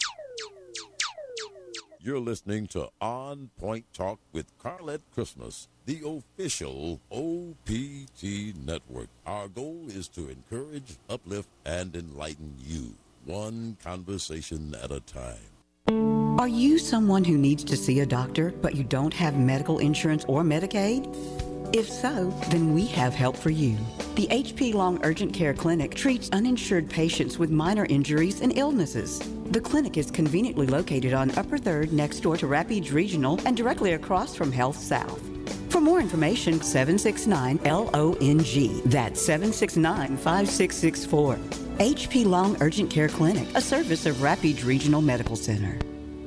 You're listening to On Point Talk with Carlette Christmas, the official O P T Network. Our goal is to encourage, uplift, and enlighten you, one conversation at a time. Are you someone who needs to see a doctor, but you don't have medical insurance or Medicaid? If so, then we have help for you. The H P Long Urgent Care Clinic treats uninsured patients with minor injuries and illnesses. The clinic is conveniently located on Upper third next door to Rapides Regional and directly across from Health South. For more information, seven six nine L O N G. That's seven six nine, five six six four. H P Long Urgent Care Clinic, a service of Rapides Regional Medical Center.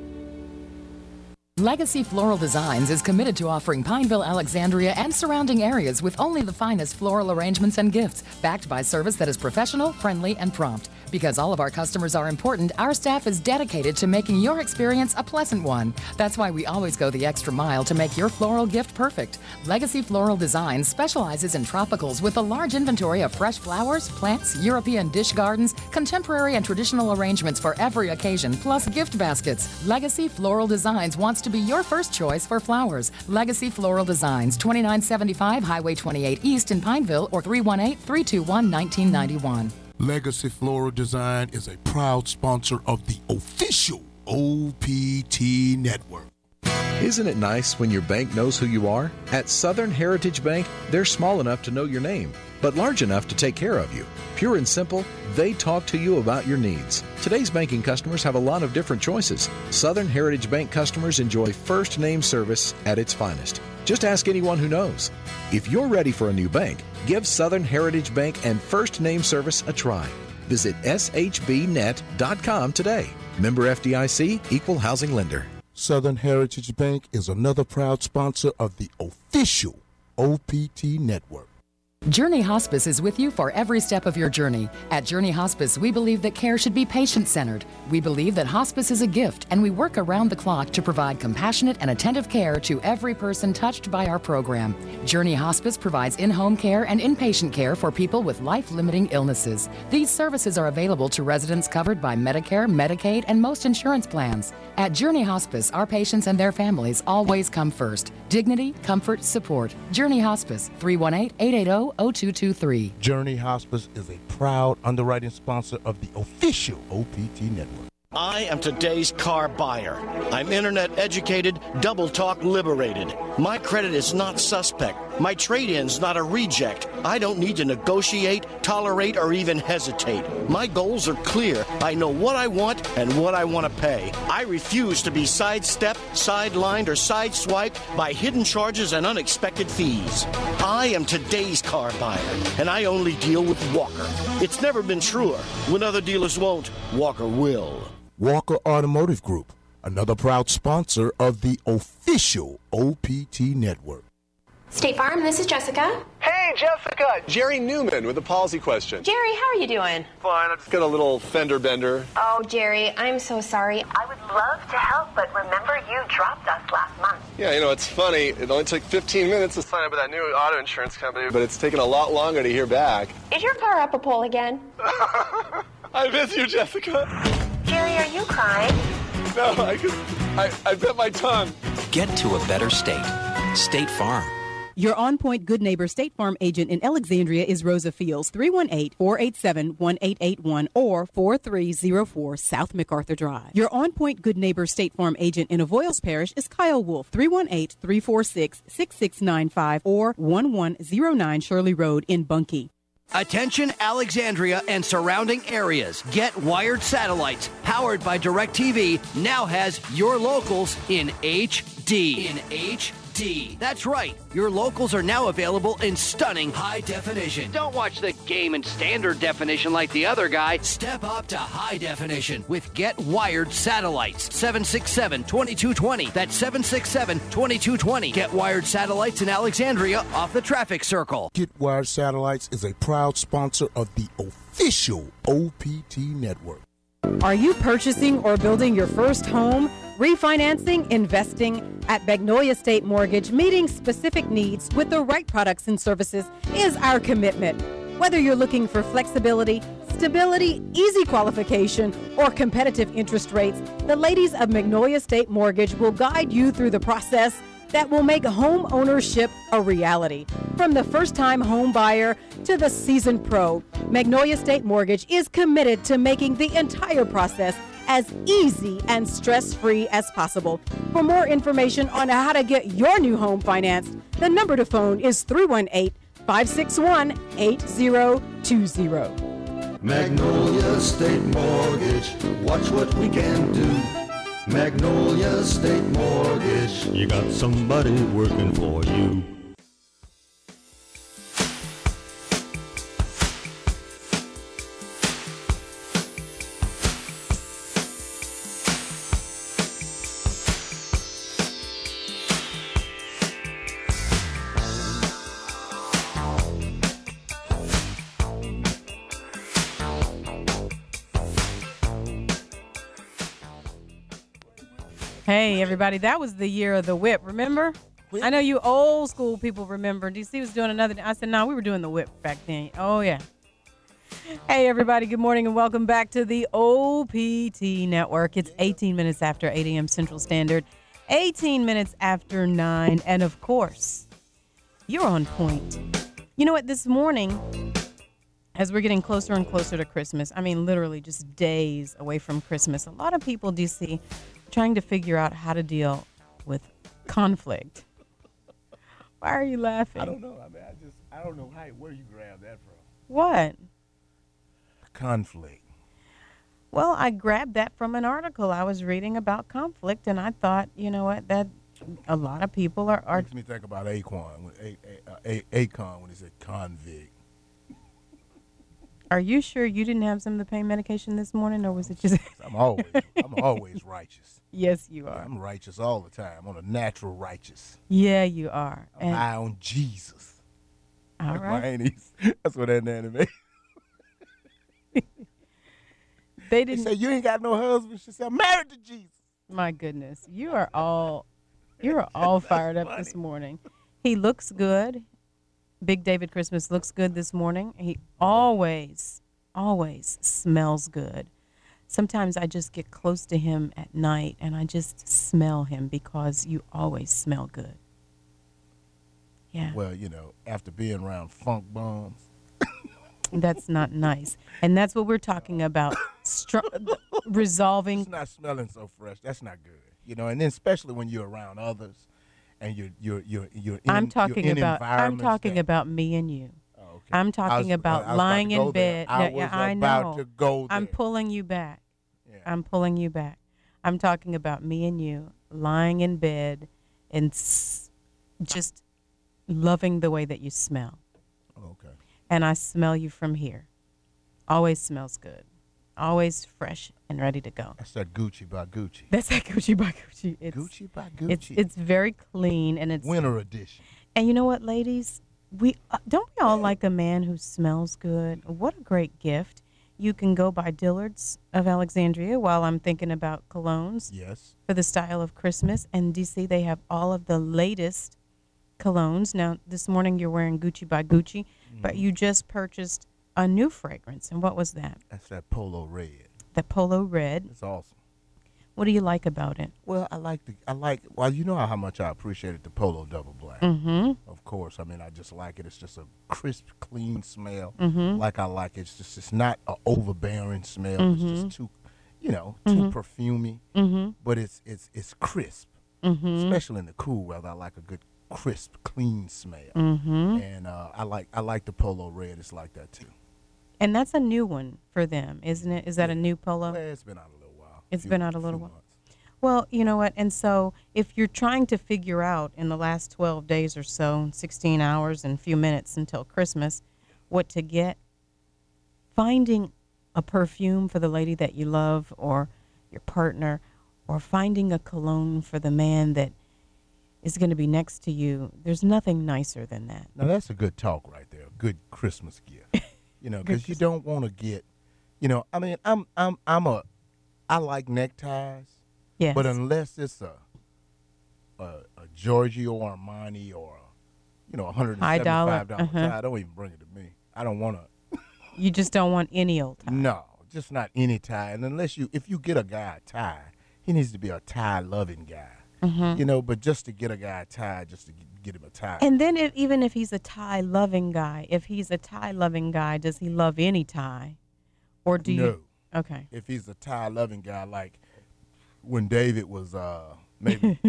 Legacy Floral Designs is committed to offering Pineville, Alexandria, and surrounding areas with only the finest floral arrangements and gifts, backed by service that is professional, friendly, and prompt. Because all of our customers are important, our staff is dedicated to making your experience a pleasant one. That's why we always go the extra mile to make your floral gift perfect. Legacy Floral Designs specializes in tropicals with a large inventory of fresh flowers, plants, European dish gardens, contemporary and traditional arrangements for every occasion, plus gift baskets. Legacy Floral Designs wants to be your first choice for flowers. Legacy Floral Designs, twenty-nine seventy-five Highway twenty-eight East in Pineville, or three one eight, three two one, one nine nine one. Legacy Floral Design is a proud sponsor of the official O P T Network. Isn't it nice when your bank knows who you are? At Southern Heritage Bank, they're small enough to know your name, but large enough to take care of you. Pure and simple, they talk to you about your needs. Today's banking customers have a lot of different choices. Southern Heritage Bank customers enjoy first name service at its finest. Just ask anyone who knows. If you're ready for a new bank, give Southern Heritage Bank and first name service a try. Visit S H B net dot com today. Member F D I C, Equal Housing Lender. Southern Heritage Bank is another proud sponsor of the official O P T Network. Journey Hospice is with you for every step of your journey. At Journey Hospice, we believe that care should be patient-centered. We believe that hospice is a gift, and we work around the clock to provide compassionate and attentive care to every person touched by our program. Journey Hospice provides in-home care and inpatient care for people with life-limiting illnesses. These services are available to residents covered by Medicare, Medicaid, and most insurance plans. At Journey Hospice, our patients and their families always come first. Dignity, comfort, support. Journey Hospice, three one eight, eight eight zero, zero two two three. Journey Hospice is a proud underwriting sponsor of the official O P T Network. I am today's car buyer. I'm internet educated, double talk liberated. My credit is not suspect. My trade-in's not a reject. I don't need to negotiate, tolerate, or even hesitate. My goals are clear. I know what I want and what I want to pay. I refuse to be sidestepped, sidelined, or sideswiped by hidden charges and unexpected fees. I am today's car buyer, and I only deal with Walker. It's never been truer. When other dealers won't, Walker will. Walker Automotive Group, another proud sponsor of the official O P T Network. State Farm, this is Jessica. Hey, Jessica! Jerry Newman with a policy question. Jerry, how are you doing? Fine, I just got a little fender bender. Oh, Jerry, I'm so sorry. I would love to help, but remember you dropped us last month. Yeah, you know, it's funny. It only took fifteen minutes to sign up with that new auto insurance company, but it's taken a lot longer to hear back. Is your car up a pole again? I miss you, Jessica. Jerry, are you crying? No, I just, I, I bit my tongue. Get to a better state. State Farm. Your on-point Good Neighbor State Farm agent in Alexandria is Rosa Fields, three one eight, four eight seven, one eight eight one or four three zero four South MacArthur Drive. Your on-point Good Neighbor State Farm agent in Avoyles Parish is Kyle Wolf, three one eight, three four six, six six nine five or one one zero nine Shirley Road in Bunkie. Attention Alexandria and surrounding areas. Get Wired Satellites, powered by DirecTV, now has your locals in H D. In H D. That's right. Your locals are now available in stunning high definition. Don't watch the game in standard definition like the other guy. Step up to high definition with Get Wired Satellites. seven six seven, two two two zero. That's seven six seven, two two two zero. Get Wired Satellites in Alexandria off the traffic circle. Get Wired Satellites is a proud sponsor of the official O P T Network. Are you purchasing or building your first home? Refinancing, investing at Magnolia State Mortgage, meeting specific needs with the right products and services is our commitment. Whether you're looking for flexibility, stability, easy qualification, or competitive interest rates, the ladies of Magnolia State Mortgage will guide you through the process that will make home ownership a reality. From the first-time home buyer to the seasoned pro, Magnolia State Mortgage is committed to making the entire process as easy and stress-free as possible. For more information on how to get your new home financed, the number to phone is three one eight, five six one, eight zero two zero. Magnolia State Mortgage, watch what we can do. Magnolia State Mortgage, you got somebody working for you. Hey, everybody, that was the year of the whip, remember? Whip? I know you old school people remember. D C was doing another. I said, no, nah, we were doing the whip back then. Oh, yeah. Hey, everybody, good morning and welcome back to the O P T Network. It's eighteen minutes after eight a.m. Central Standard, eighteen minutes after nine, and of course, you're on point. You know what, this morning, as we're getting closer and closer to Christmas, I mean, literally just days away from Christmas, a lot of people, D C, trying to figure out how to deal with conflict. Why are you laughing? I don't know. I mean, I just, I don't know how, where you grabbed that from. What? Conflict. Well, I grabbed that from an article I was reading about conflict, and I thought, you know what, that a lot of people are. are Makes me think about Aquan, when, a, a, a, Akon when he said convict. Are you sure you didn't have some of the pain medication this morning, or was it just? I'm always, I'm always righteous. Yes, you are. I'm righteous all the time. I'm on a natural righteous. Yeah, you are. I'm high on Jesus. All like right. my aunties. That's what that nanny made. They They didn't say, you ain't got no husband. She said, I'm married to Jesus. My goodness, you are all you are all fired up this morning. He looks good. Big David Christmas looks good this morning. He always, always smells good. Sometimes I just get close to him at night and I just smell him because you always smell good. Yeah. Well, you know, after being around funk bombs. That's not nice. And that's what we're talking about. Str- resolving. It's not smelling so fresh. That's not good. You know, and then especially when you're around others and you're you're you're you're in, I'm talking you're in about I'm environments talking that- about me and you. Oh, okay. I'm I talking was- about I was about lying to in go there. bed. I No, was yeah, I about know. to go I'm there. pulling you back. I'm pulling you back. I'm talking about me and you lying in bed and s- just loving the way that you smell. Okay. And I smell you from here. Always smells good. Always fresh and ready to go. That's that Gucci by Gucci. That's that Gucci by Gucci. It's, Gucci by Gucci. It's it's very clean and it's Winter edition. And you know what, ladies? We uh, don't we all like a man who smells good? What a great gift. You can go by Dillard's of Alexandria while I'm thinking about colognes. Yes. For the style of Christmas. And D C, they have all of the latest colognes. Now, this morning you're wearing Gucci by Gucci, Mm-hmm. but you just purchased a new fragrance. And what was that? That's that Polo Red. The Polo Red. It's awesome. What do you like about it? Well, I like the I like well, you know how much I appreciated the Polo Double Black. Mm-hmm. Of course, I mean I just like it. It's just a crisp, clean smell. Mhm. Like I like it. It's just it's not an overbearing smell. Mhm. It's just too, you know, too Mhm. perfumey. Mhm. But it's it's it's crisp. Mhm. Especially in the cool weather, I like a good crisp, clean smell. Mhm. And uh, I like I like the Polo Red. It's like that too. And that's a new one for them, isn't it? Is that a new Polo? Well, it's been out a little while. It's Few- been out a few little while. months. Well, you know what? And so if you're trying to figure out in the last twelve days or so, sixteen hours and a few minutes until Christmas, what to get, finding a perfume for the lady that you love or your partner, or finding a cologne for the man that is going to be next to you, there's nothing nicer than that. Now that's a good talk right there. A good Christmas gift. You know, because you don't want to get, you know, I mean, I'm I'm I'm a, I like neckties. Yes. But unless it's a, a, a Giorgio Armani or, a, you know, a hundred and High dollar, seventy-five dollar uh-huh. tie, don't even bring it to me. I don't want to. You just don't want any old tie. No, just not any tie. And unless you, if you get a guy a tie, he needs to be a tie loving guy. Mhm. You know, but just to get a guy a tie, just to get, get him a tie. And then if, even if he's a tie loving guy, if he's a tie loving guy, does he love any tie? Or do no. you? Okay. If he's a tie loving guy, like when David was uh, maybe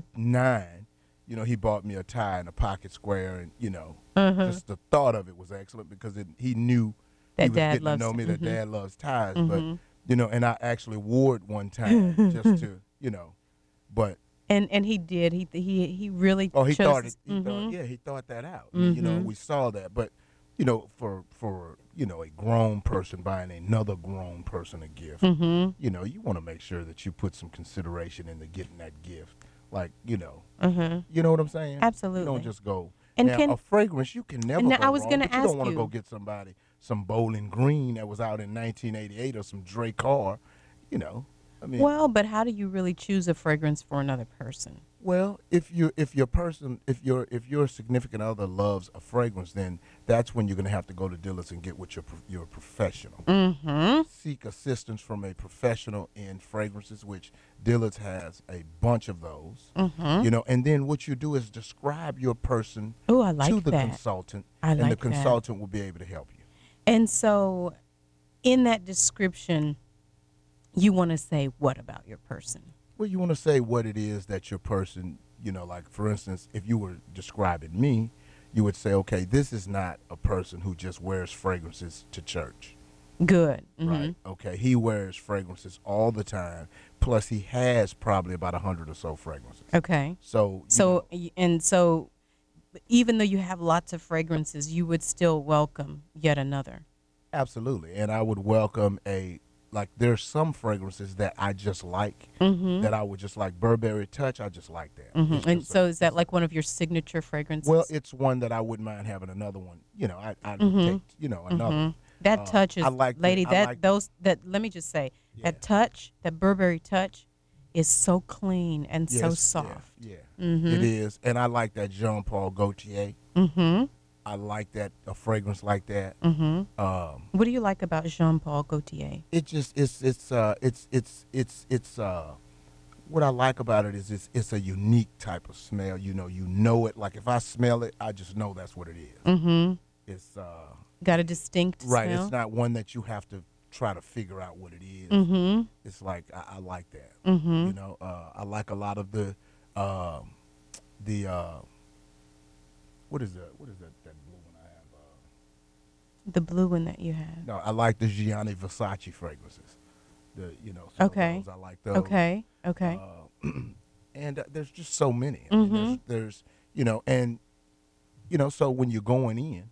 nine, you know, he bought me a tie in a pocket square, and you know, Uh-huh. just the thought of it was excellent because it, he knew That he was dad getting loves- to know me that mhm. dad loves ties, Mhm. but you know, and I actually wore it one time just to, you know, but And and he did. He he he really. oh, he chose thought it. his- He mhm. thought, yeah, he thought that out. You know, Mhm. we saw that, but you know, for for you know, a grown person buying another grown person a gift, Mhm. you know, you want to make sure that you put some consideration into getting that gift. Like, you know, Mhm. you know what I'm saying? You Absolutely. don't just go. And now, can- a fragrance you can never. Now, go I was wrong, gonna but you ask don't want to you. go get somebody some Bowling Green that was out in nineteen eighty-eight or some Dre Carr. You know, I mean, Well, but how do you really choose a fragrance for another person? Well, if you if your person if your if your significant other loves a fragrance, then that's when you're gonna have to go to Dillard's and get with your pro- your professional. Mm-hmm. Seek assistance from a professional in fragrances, which Dillard's has a bunch of those. Mhm. You know, and then what you do is describe your person Ooh, I like to the that. consultant, I and the like that. consultant will be able to help you. And so, in that description, you want to say what about your person? Well, you want to say what it is that your person, you know, like for instance, if you were describing me, you would say, okay, this is not a person who just wears fragrances to church. Good. Mhm. Right. Okay. He wears fragrances all the time. Plus, he has probably about a hundred or so fragrances. Okay. So, you So y and so, even though you have lots of fragrances, you would still welcome yet another. absolutely. And I would welcome a like there's some fragrances that I just like Mhm. that I would just like. Burberry Touch, I just like that. Mhm. It's And just a- so, is that like one of your signature fragrances? well, it's one that I wouldn't mind having another one. You know, I I Mhm. take you know another. Mhm. That Uh, touch is, I like the- lady. I that like the- those that. Let me just say that touch, that Burberry touch, is so clean and so Yes, yeah, soft. Yeah, Mhm. it is, and I like that Jean Paul Gaultier. Mhm. I like that a fragrance like that. Mhm. Um, What do you like about Jean Paul Gaultier? it just it's it's uh it's it's it's it's uh what I like about it is it's it's a unique type of smell. You know, you know it. Like if I smell it, I just know that's what it is. Mhm. It's uh Got a distinct right. smell? It's not one that you have to try to figure out what it is. Mhm. It's like I, I like that. Mhm. You know, uh, I like a lot of the um the uh what is that? What is that? That blue one I have. Uh, The blue one that you have. no, I like the Gianni Versace fragrances. The you know. some of Okay. those, I like those. Okay. Okay. Uh, and uh, there's just so many. I mean, there's, Mhm. there's you know, and you know, so when you're going in,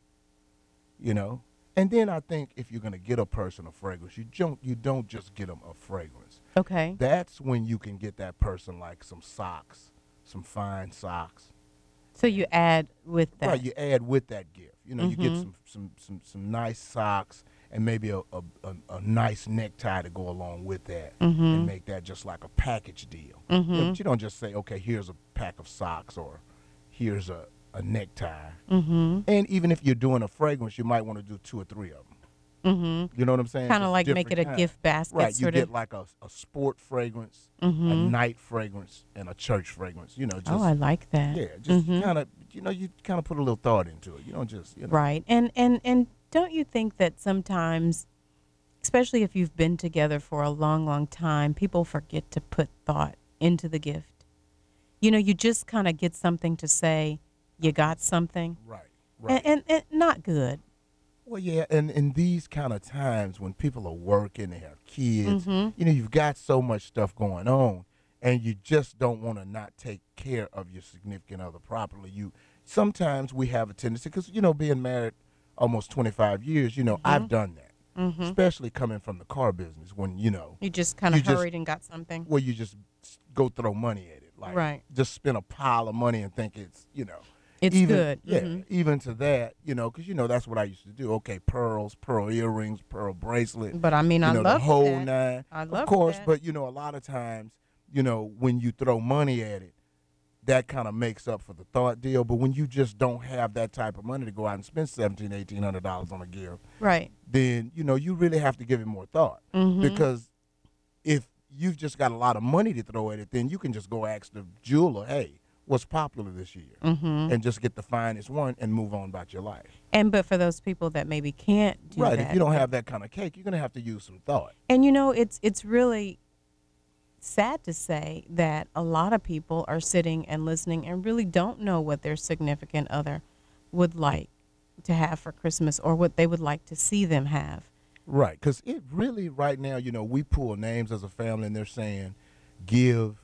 you know, and then I think if you're gonna get a person a fragrance, you don't you don't just get them a fragrance. Okay. That's when you can get that person like some socks, some fine socks. So you add with that. Right, you add with that gift. You know, you get Mhm. some some some some nice socks and maybe a a, a, a nice necktie to go along with that, Mhm. and make that just like a package deal. You know, Mhm. but you don't just say, okay, here's a pack of socks or here's a, a necktie. Mhm. And even if you're doing a fragrance, you might want to do two or three of them. Mhm. You know what I'm saying? Kinda Just like make different it a kinds. gift basket Right, you sort get of. like a, a sport fragrance, a Mhm. night fragrance, and a church fragrance. You know, just Oh, I like that. yeah, just Mhm. kind of you know you kind of put a little thought into it. You don't just you know. Right. And and and don't you think that sometimes, especially if you've been together for a long, long time, people forget to put thought into the gift? You know, you just kind of get something to say, you got something. Right. Right. And, and, and not good. Well, yeah, and in these kind of times when people are working, they have kids, Mhm. you know, you've got so much stuff going on, and you just don't want to not take care of your significant other properly. You sometimes we have a tendency, because you know, being married almost twenty-five years, you know, I've done that, Mhm. especially coming from the car business. When you know, You just kind you of just- hurried and got something. well, you just s- go throw money at it, like Right. just spend a pile of money and think it's you know. It's even, good. Yeah, Mhm. even to that, you know, because you know that's what I used to do. Okay, pearls, pearl earrings, pearl bracelet. But I mean, you I know, love the whole that. nine. I of love course, that. but you know, a lot of times, you know, when you throw money at it, that kind of makes up for the thought deal. But when you just don't have that type of money to go out and spend seventeen, eighteen hundred dollars on a gift, Right. then you know you really have to give it more thought. Mhm. Because if you've just got a lot of money to throw at it, then you can just go ask the jeweler, hey, what's popular this year? Mhm. And just get the finest one and move on about your life. And but for those people that maybe can't do Right. that. If you don't have that kind of cake, you're going to have to use some thought. And you know, it's it's really sad to say that a lot of people are sitting and listening and really don't know what their significant other would like to have for Christmas or what they would like to see them have. Right. Because it really, right now, you know, we pull names as a family and they're saying, give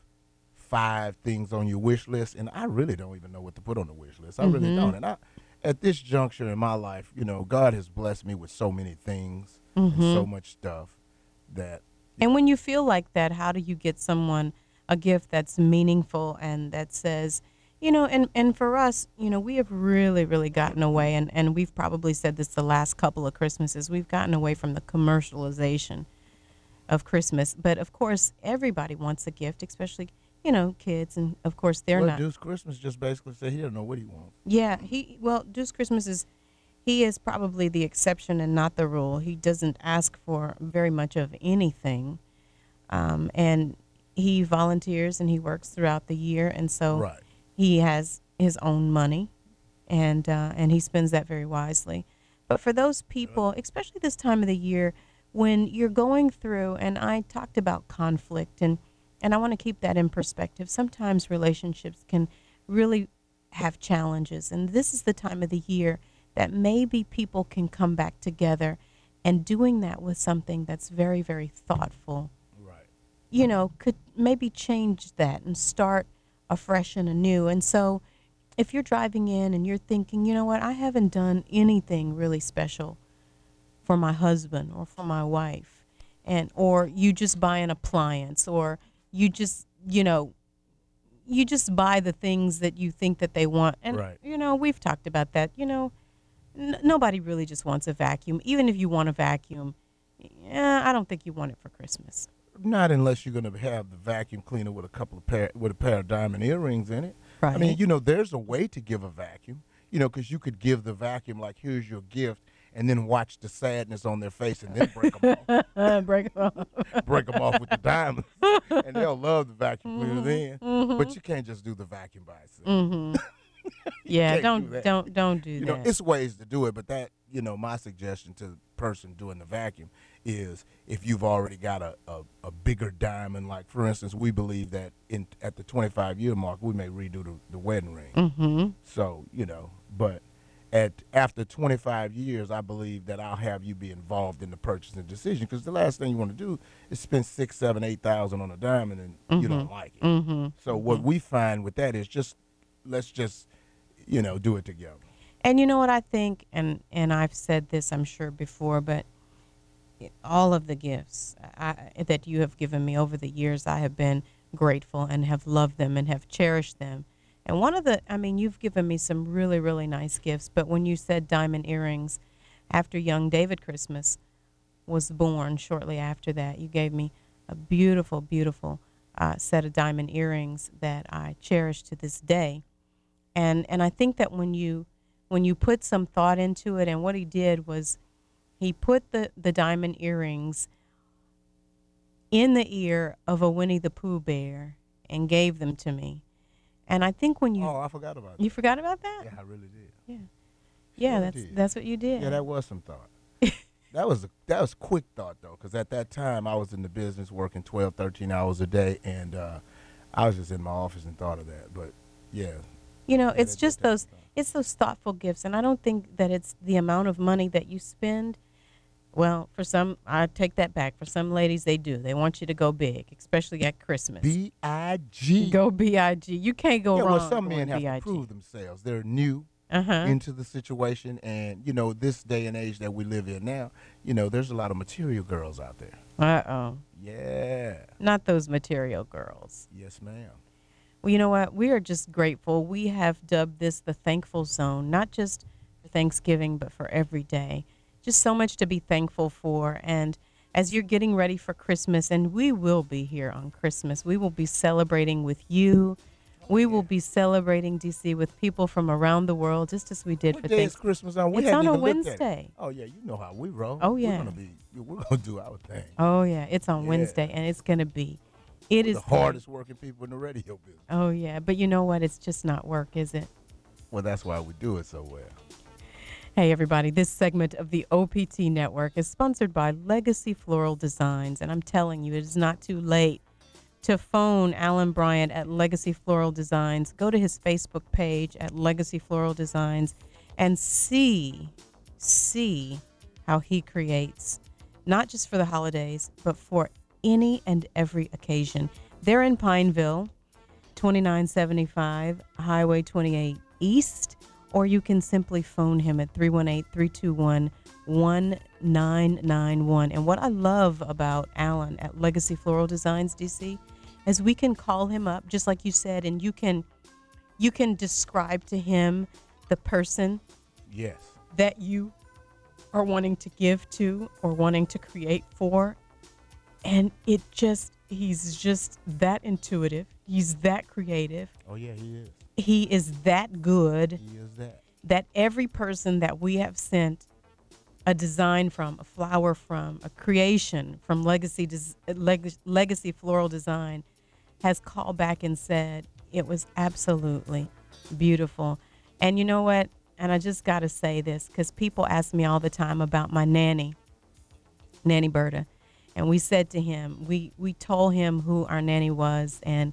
five things on your wish list. And I really don't even know what to put on the wish list. I really Mhm. don't. And I, at this juncture in my life, you know, God has blessed me with so many things and Mhm. so much stuff that And when you feel like that, how do you get someone a gift that's meaningful and that says, you know, and, and for us, you know, we have really, really gotten away, and, and we've probably said this the last couple of Christmases, we've gotten away from the commercialization of Christmas. But of course, everybody wants a gift, especially, you know, kids. And of course, they're well, not. Deuce Christmas just basically said he don't know what he wants. Yeah, he well, Deuce Christmas is he is probably the exception and not the rule. He doesn't ask for very much of anything, um, and he volunteers and he works throughout the year, and so Right. he has his own money, and uh, and he spends that very wisely. But for those people, especially this time of the year, when you're going through, and I talked about conflict, and and I want to keep that in perspective. Sometimes relationships can really have challenges, and this is the time of the year that maybe people can come back together, and doing that with something that's very, very thoughtful, right? You know, could maybe change that and start afresh and anew. And so, if you're driving in and you're thinking, you know what, I haven't done anything really special for my husband or for my wife, and or you just buy an appliance, or you just, you know, you just buy the things that you think that they want. And, Right. you know, we've talked about that. You know, n- nobody really just wants a vacuum. Even if you want a vacuum, yeah, I don't think you want it for Christmas. Not unless you're going to have the vacuum cleaner with a couple of pair with a pair of diamond earrings in it. Right. I mean, you know, there's a way to give a vacuum. You know, because you could give the vacuum like, here's your gift, and then watch the sadness on their face, and then break them off. break them off. break them off with the diamonds, and they'll love the vacuum cleaner then. Mhm. But you can't just do the vacuum by itself. Mm-hmm. You Yeah, can't don't do that. don't don't do You that. know, it's ways to do it, but that, you know, my suggestion to the person doing the vacuum is if you've already got a, a, a bigger diamond, like for instance, we believe that in at the twenty-five year mark, we may redo the, the wedding ring. Mm-hmm. So, you know, but at after twenty-five years, I believe that I'll have you be involved in the purchasing decision, because the last thing you want to do is spend six, seven, eight thousand on a diamond and you don't Mhm. like it. Mhm. So what we find with that is just let's just, you know, do it together. And you know what I think, and and I've said this, I'm sure, before, but it- all of the gifts I, that you have given me over the years, I have been grateful and have loved them and have cherished them. And one of the, I mean, you've given me some really, really nice gifts, but when you said diamond earrings, after young David Christmas was born, shortly after that, you gave me a beautiful, beautiful uh, set of diamond earrings that I cherish to this day. And and I think that when you when you put some thought into it, and what he did was he put the, the diamond earrings in the ear of a Winnie the Pooh bear and gave them to me. And I think when you Oh, I forgot about that. you forgot about that? Yeah, I really did. Yeah. Yeah, Sure that's did. that's what you did. Yeah, that was some thought. that was a, that was quick thought though, because at that time I was in the business working twelve, thirteen hours a day, and uh, I was just in my office and thought of that. But yeah, You know, Yeah, it's that- just those it's those thoughtful gifts, and I don't think that it's the amount of money that you spend. Well, for some, I take that back. For some ladies, they do. They want you to go big, especially at Christmas. B I G Go B I G. You can't go yeah, wrong. well, some men going have B I G. to prove themselves. They're new Uh-huh. into the situation, and you know, this day and age that we live in now, you know, there's a lot of material girls out there. Uh-oh. Yeah. Not those material girls. Yes, ma'am. Well, you know what? We are just grateful. We have dubbed this the Thankful Zone, not just for Thanksgiving, but for every day. Just so much to be thankful for. And as you're getting ready for Christmas, and we will be here on Christmas, we will be celebrating with you. We will be celebrating, D C, with people from around the world, just as we did What for day is Thanksgiving. Christmas on? We It's hadn't on a even looked at it. Wednesday. Oh yeah, you know how we roll. Oh, We're yeah. gonna be, we're gonna do our thing. Oh, yeah. It's on Yeah. Wednesday, and it's going to be. It We're is the hardest working people in the radio business. Oh, yeah. But you know what? It's just not work, is it? Well, that's why we do it so well. Hey, everybody. This segment of the O P T Network is sponsored by Legacy Floral Designs. And I'm telling you, it is not too late to phone Alan Bryant at Legacy Floral Designs. Go to his Facebook page at Legacy Floral Designs and see, see how he creates, not just for the holidays, but for any and every occasion. They're in Pineville, twenty-nine seventy-five Highway twenty-eight East, or you can simply phone him at three one eight, three two one, one nine nine one. And what I love about Alan at Legacy Floral Designs, D C, is we can call him up, just like you said, and you can you can describe to him the person Yes. that you are wanting to give to or wanting to create for. And it just, he's just that intuitive. He's that creative. Oh yeah, he is. He is that good. He is that. That every person that we have sent a design from, a flower from, a creation from Legacy Des- Leg- Legacy Floral Design has called back and said it was absolutely beautiful. And you know what? And I just got to say this, because people ask me all the time about my nanny, Nanny Berta. And we said to him, we, we told him who our nanny was, and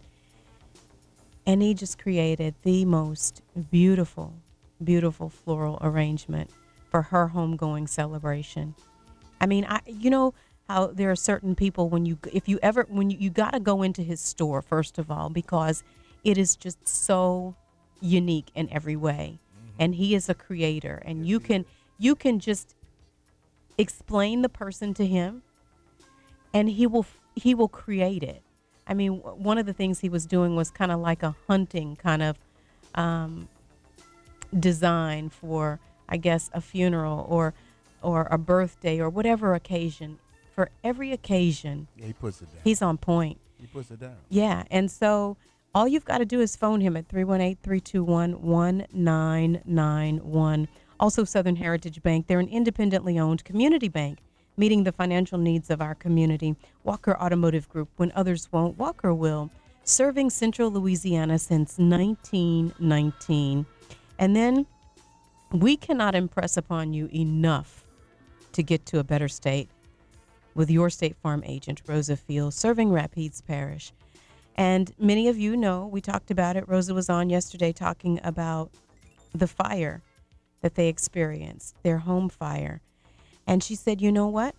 and he just created the most beautiful, beautiful floral arrangement for her homegoing celebration. I mean, I you know how there are certain people when you if you ever when you, you got to go into his store first of all, because it is just so unique in every way. And he is a creator, and you can you can just explain the person to him, and he will he will create it. I mean, w- one of the things he was doing was kind of like a hunting kind of um, design for, I guess, a funeral or or a birthday or whatever occasion. For every occasion, Yeah, he puts it down. he's on point. He puts it down. Yeah, and so all you've got to do is phone him at three one eight, three two one, one nine nine one. Also, Southern Heritage Bank, they're an independently owned community bank, meeting the financial needs of our community. Walker Automotive Group, when others won't, Walker will. Serving Central Louisiana since nineteen nineteen. And then we cannot impress upon you enough to get to a better state with your State Farm agent, Rosa Fields, serving Rapides Parish. And many of you know, we talked about it. Rosa was on yesterday talking about the fire that they experienced, their home fire. And she said, you know what?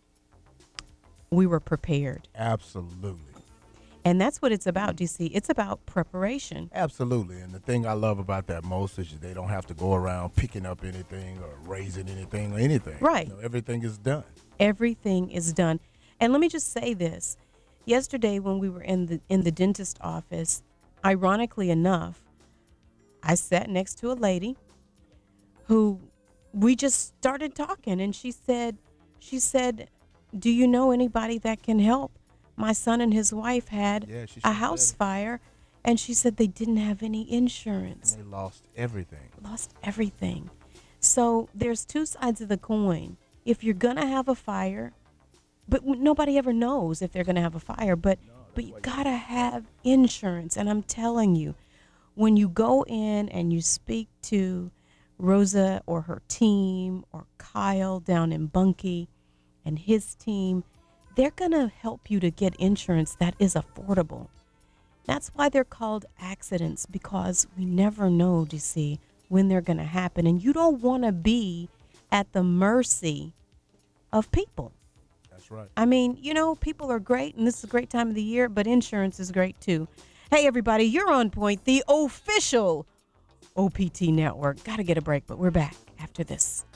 We were prepared. Absolutely. And that's what it's about, D C. It's about preparation. Absolutely. And the thing I love about that most is they don't have to go around picking up anything or raising anything or anything. Right. You know, everything is done. Everything is done. And let me just say this. Yesterday when we were in the in the dentist office, ironically enough, I sat next to a lady who we just started talking, and she said, she said, do you know anybody that can help? My son and his wife had Yeah, she a should house have. fire, and she said they didn't have any insurance. And they lost everything. Lost everything. So there's two sides of the coin. If you're going to have a fire, but w- nobody ever knows if they're going to have a fire, but but you got to have insurance. And I'm telling you, when you go in and you speak to Rosa or her team or Kyle down in Bunkie and his team, they're going to help you to get insurance that is affordable. That's why they're called accidents, because we never know, D C, when they're going to happen. And you don't want to be at the mercy of people. That's right. I mean, you know, people are great, and this is a great time of the year, but insurance is great too. Hey, everybody, you're on point, the official O P T network. Got to get a break, but we're back after this.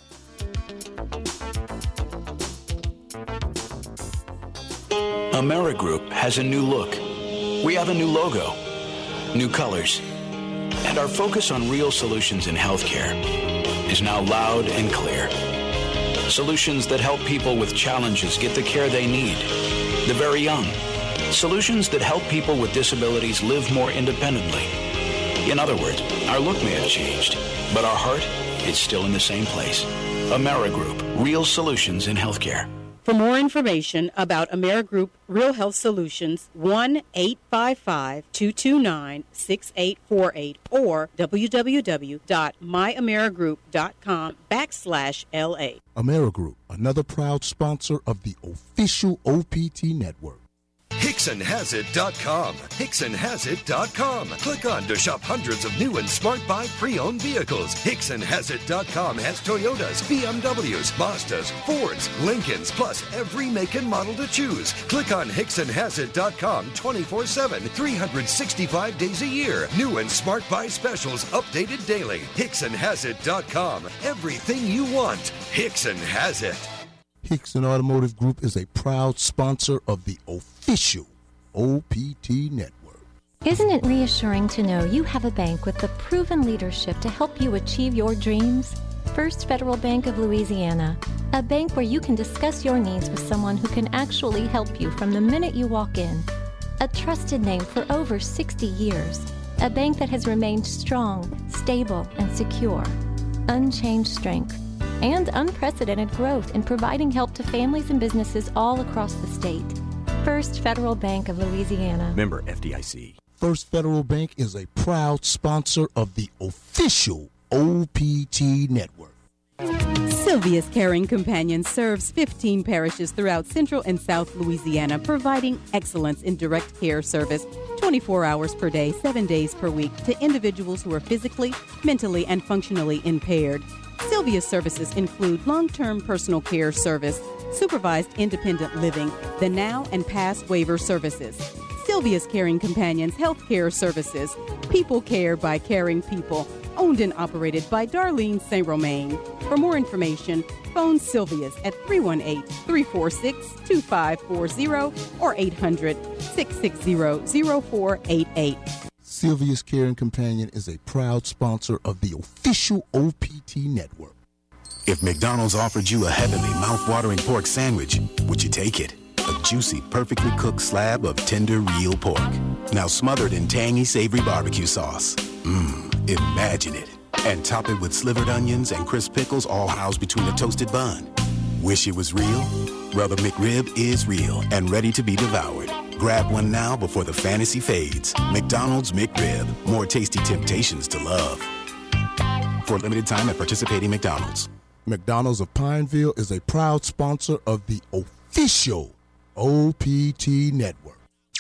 AmeriGroup has a new look. We have a new logo, new colors, and our focus on real solutions in healthcare is now loud and clear. Solutions that help people with challenges get the care they need, the very young. Solutions that help people with disabilities live more independently. In other words, our look may have changed, but our heart is still in the same place. AmeriGroup, real solutions in healthcare. For more information about AmeriGroup Real Health Solutions, one eight five five, two two nine, six eight four eight or www.myamerigroup.com backslash LA. AmeriGroup, another proud sponsor of the official O P T network. Hickson Has It dot com. Hickson Has It dot com. Click on to shop hundreds of new and smart buy pre-owned vehicles. Hickson Has It dot com has Toyotas, B M Ws, Mazdas, Fords, Lincolns, plus every make and model to choose. Click on Hickson Has It dot com twenty-four seven, three hundred sixty-five days a year. New and smart buy specials updated daily. Hickson Has It dot com. Everything you want. Hickson has it. Hickson Automotive Group is a proud sponsor of the official O P T network. Isn't it reassuring to know you have a bank with the proven leadership to help you achieve your dreams? First Federal Bank of Louisiana, a bank where you can discuss your needs with someone who can actually help you from the minute you walk in. A trusted name for over sixty years, a bank that has remained strong, stable, and secure. Unchanged strength and unprecedented growth in providing help to families and businesses all across the state. First Federal Bank of Louisiana. Member F D I C. First Federal Bank is a proud sponsor of the official O P T network. Sylvia's Caring Companion serves fifteen parishes throughout Central and South Louisiana, providing excellence in direct care service twenty-four hours per day, seven days per week to individuals who are physically, mentally, and functionally impaired. Sylvia's services include long-term personal care service, supervised independent living, the now and past waiver services. Sylvia's Caring Companions health care services, people care by caring people, Owned and operated by Darlene Saint Romain. For more information, phone Sylvia's at three one eight, three four six, two five four zero or eight hundred, six six zero, zero four eight eight. Sylvia's Care and Companion is a proud sponsor of the official O P T network. If McDonald's offered you a heavenly, mouth-watering pork sandwich, would you take it? A juicy, perfectly cooked slab of tender, real pork. Now smothered in tangy, savory barbecue sauce. Mmm, imagine it. And top it with slivered onions and crisp pickles all housed between a toasted bun. Wish it was real? Well, the McRib is real and ready to be devoured. Grab one now before the fantasy fades. McDonald's McRib. More tasty temptations to love. For a limited time at participating McDonald's. McDonald's of Pineville is a proud sponsor of the official O P T network.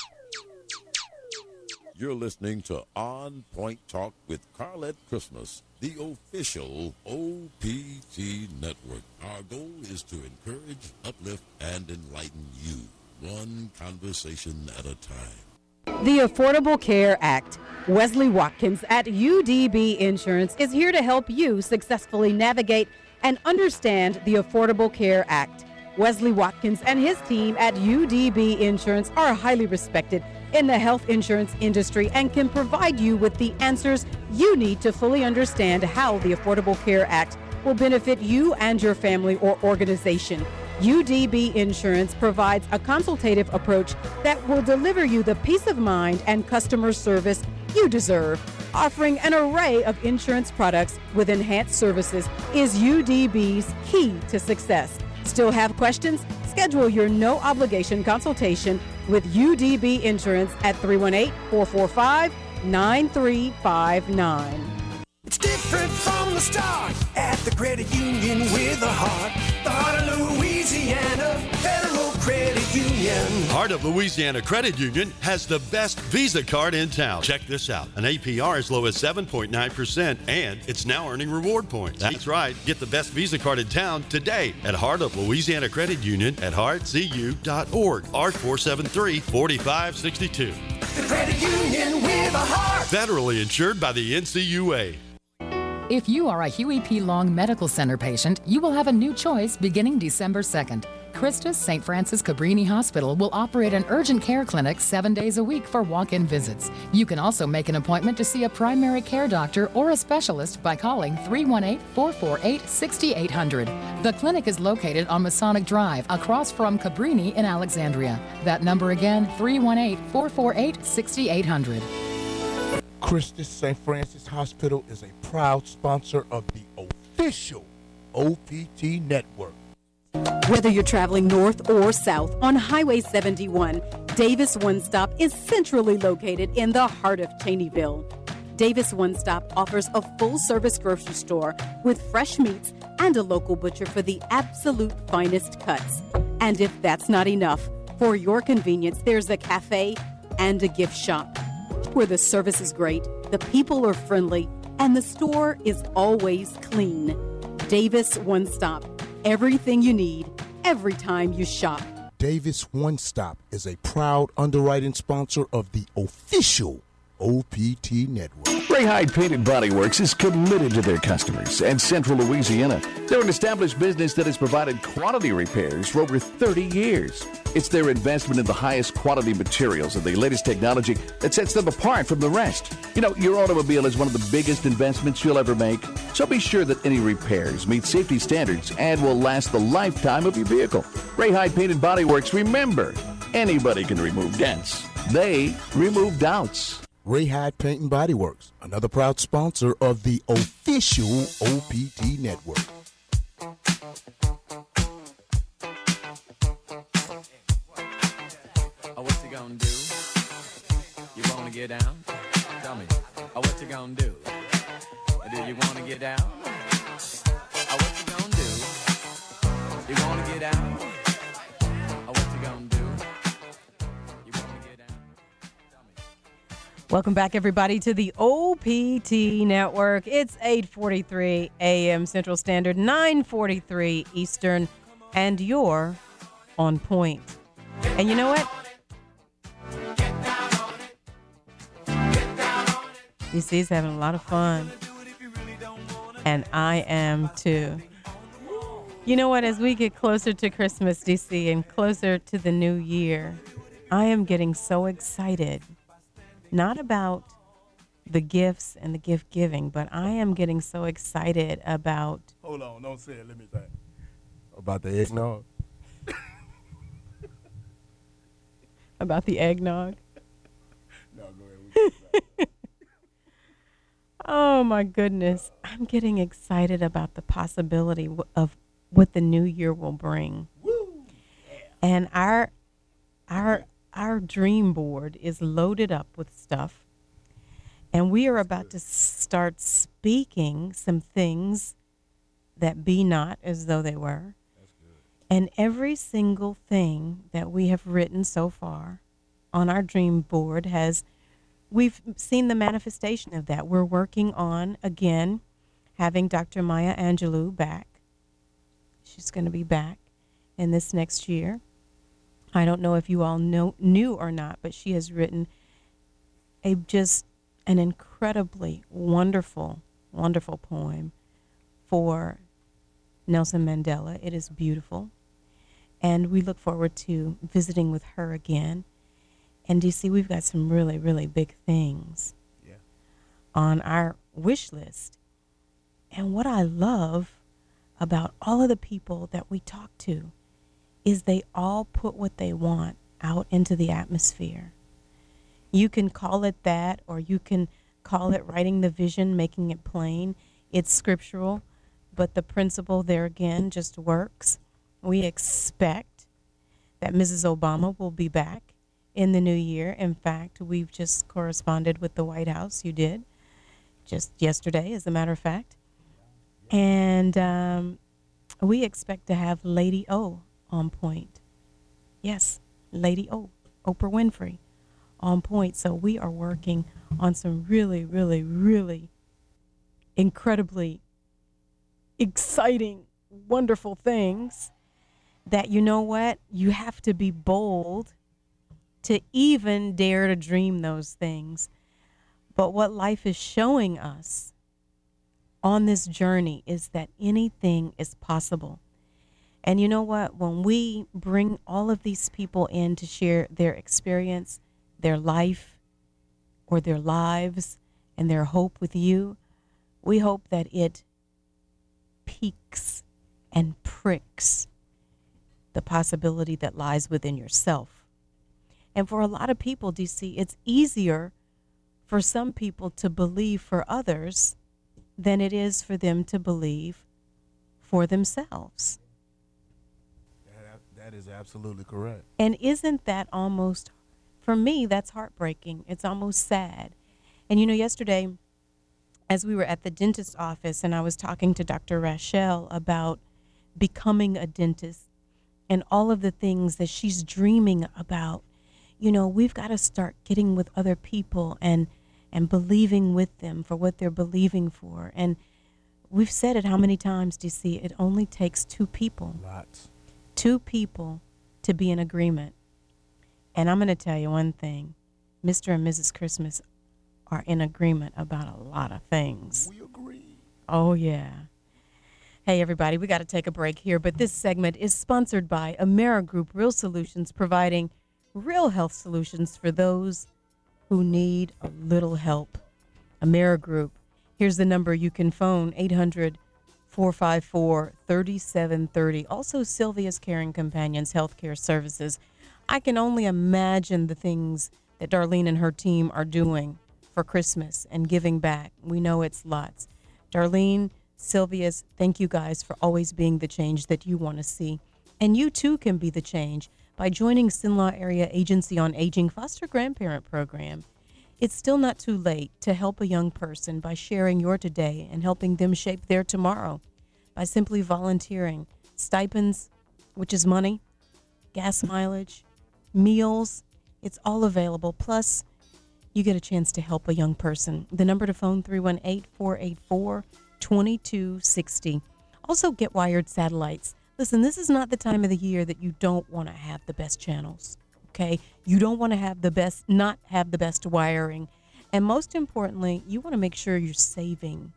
You're listening to On Point Talk with Carlette Christmas, the official O P T network. Our goal is to encourage, uplift, and enlighten you, one conversation at a time. The Affordable Care Act. Wesley Watkins at U D B Insurance is here to help you successfully navigate and understand the Affordable Care Act. Wesley Watkins and his team at U D B Insurance are highly respected in the health insurance industry and can provide you with the answers you need to fully understand how the Affordable Care Act will benefit you and your family or organization. U D B Insurance provides a consultative approach that will deliver you the peace of mind and customer service you deserve. Offering an array of insurance products with enhanced services is U D B's key to success. Still have questions? Schedule your no-obligation consultation with U D B Insurance at three one eight, four four five, nine three five nine. It's different from the start at the credit union with a heart. The heart of Louisiana Federal Credit Union. Heart of Louisiana Credit Union has the best Visa card in town. Check this out. An A P R as low as seven point nine percent, and it's now earning reward points. That's right. Get the best Visa card in town today at Heart of Louisiana Credit Union at heart c u dot org. R four seven three, four five six two. The credit union with a heart. Federally insured by the N C U A. If you are a Huey P. Long Medical Center patient, you will have a new choice beginning December second. Christus Saint Francis Cabrini Hospital will operate an urgent care clinic seven days a week for walk-in visits. You can also make an appointment to see a primary care doctor or a specialist by calling three one eight, four four eight, six eight zero zero. The clinic is located on Masonic Drive across from Cabrini in Alexandria. That number again, three one eight, four four eight, six eight zero zero. Christus Saint Francis Hospital is a proud sponsor of the official O P T network. Whether you're traveling north or south on Highway seventy-one, Davis One Stop is centrally located in the heart of Cheneyville. Davis One Stop offers a full-service grocery store with fresh meats and a local butcher for the absolute finest cuts. And if that's not enough, for your convenience, there's a cafe and a gift shop where the service is great, the people are friendly, and the store is always clean. Davis One Stop. Everything you need, every time you shop. Davis One Stop is a proud underwriting sponsor of the official O P T network. Ray Hyde Painted Body Works is committed to their customers and Central Louisiana. They're an established business that has provided quality repairs for over thirty years. It's their investment in the highest quality materials and the latest technology that sets them apart from the rest. You know, your automobile is one of the biggest investments you'll ever make, so be sure that any repairs meet safety standards and will last the lifetime of your vehicle. Ray Hyde Painted Body Works, remember, anybody can remove dents. They remove doubts. Ray Hyde Paint and Body Works, another proud sponsor of the official O P T network. Oh, what you gonna do? You wanna get down? Tell me. Oh, what you gonna do? Do you wanna get down? Oh, what you gonna do? You wanna get down? Oh, what you gonna do? Welcome back, everybody, to the O P T Network. It's eight forty-three a.m. Central Standard, nine forty-three Eastern, and you're on point. And you know what? D C's having a lot of fun. And I am too. You know what? As we get closer to Christmas, D C, and closer to the new year, I am getting so excited. Not about the gifts and the gift giving, but I am getting so excited about. Hold on, don't say it. Let me say it. About the eggnog. About the eggnog. No, go ahead. Oh my goodness. I'm getting excited about the possibility w- of what the new year will bring. Woo! And our our our dream board is loaded up with stuff. And we are about to start speaking some things that be not as though they were. That's good. And every single thing that we have written so far on our dream board has, we've seen the manifestation of that. We're working on, again, having Doctor Maya Angelou back. She's going to be back in this next year. I don't know if you all know, knew or not, but she has written a just an incredibly wonderful, wonderful poem for Nelson Mandela. It is beautiful. And we look forward to visiting with her again. And D C, we've got some really, really big things yeah. on our wish list. And what I love about all of the people that we talk to is they all put what they want out into the atmosphere. You can call it that, or you can call it writing the vision, making it plain. It's scriptural, but the principle there again just works. We expect that Missus Obama will be back in the new year. In fact, we've just corresponded with the White House. You did just yesterday, as a matter of fact. And um, we expect to have Lady O on point. Yes, Lady O, Oprah Winfrey, on point. So we are working on some really, really, really incredibly exciting, wonderful things that, you know what, you have to be bold to even dare to dream those things. But what life is showing us on this journey is that anything is possible. And you know what? When we bring all of these people in to share their experience, their life, or their lives, and their hope with you, we hope that it piques and pricks the possibility that lies within yourself. And for a lot of people, D C, it's easier for some people to believe for others than it is for them to believe for themselves. That, that is absolutely correct. And isn't that almost, for me, that's heartbreaking. It's almost sad. And you know, yesterday, as we were at the dentist's office and I was talking to Doctor Rachel about becoming a dentist and all of the things that she's dreaming about, you know, we've got to start getting with other people and and believing with them for what they're believing for. And we've said it how many times, D C? It only takes two people. Lots. Two people to be in agreement. And I'm going to tell you one thing. Mister and Missus Christmas are in agreement about a lot of things. We agree. Oh, yeah. Hey, everybody, we got to take a break here, but this segment is sponsored by Amerigroup Real Solutions, providing real health solutions for those who need a little help. Amerigroup. Here's the number you can phone, eight hundred, four five four, three seven three zero. Also, Sylvia's Caring Companions Healthcare Services. I can only imagine the things that Darlene and her team are doing for Christmas and giving back. We know it's lots. Darlene, Sylvia's, thank you guys for always being the change that you want to see. And you too can be the change by joining Sinlaw Area Agency on Aging Foster Grandparent Program. It's still not too late to help a young person by sharing your today and helping them shape their tomorrow by simply volunteering. Stipends, which is money, gas mileage, meals, it's all available. Plus, you get a chance to help a young person. The number to phone, three one eight, four eight four, two two six zero. Also, get wired satellites. Listen, this is not the time of the year that you don't want to have the best channels, okay? You don't want to have the best, not have the best wiring. And most importantly, you want to make sure you're saving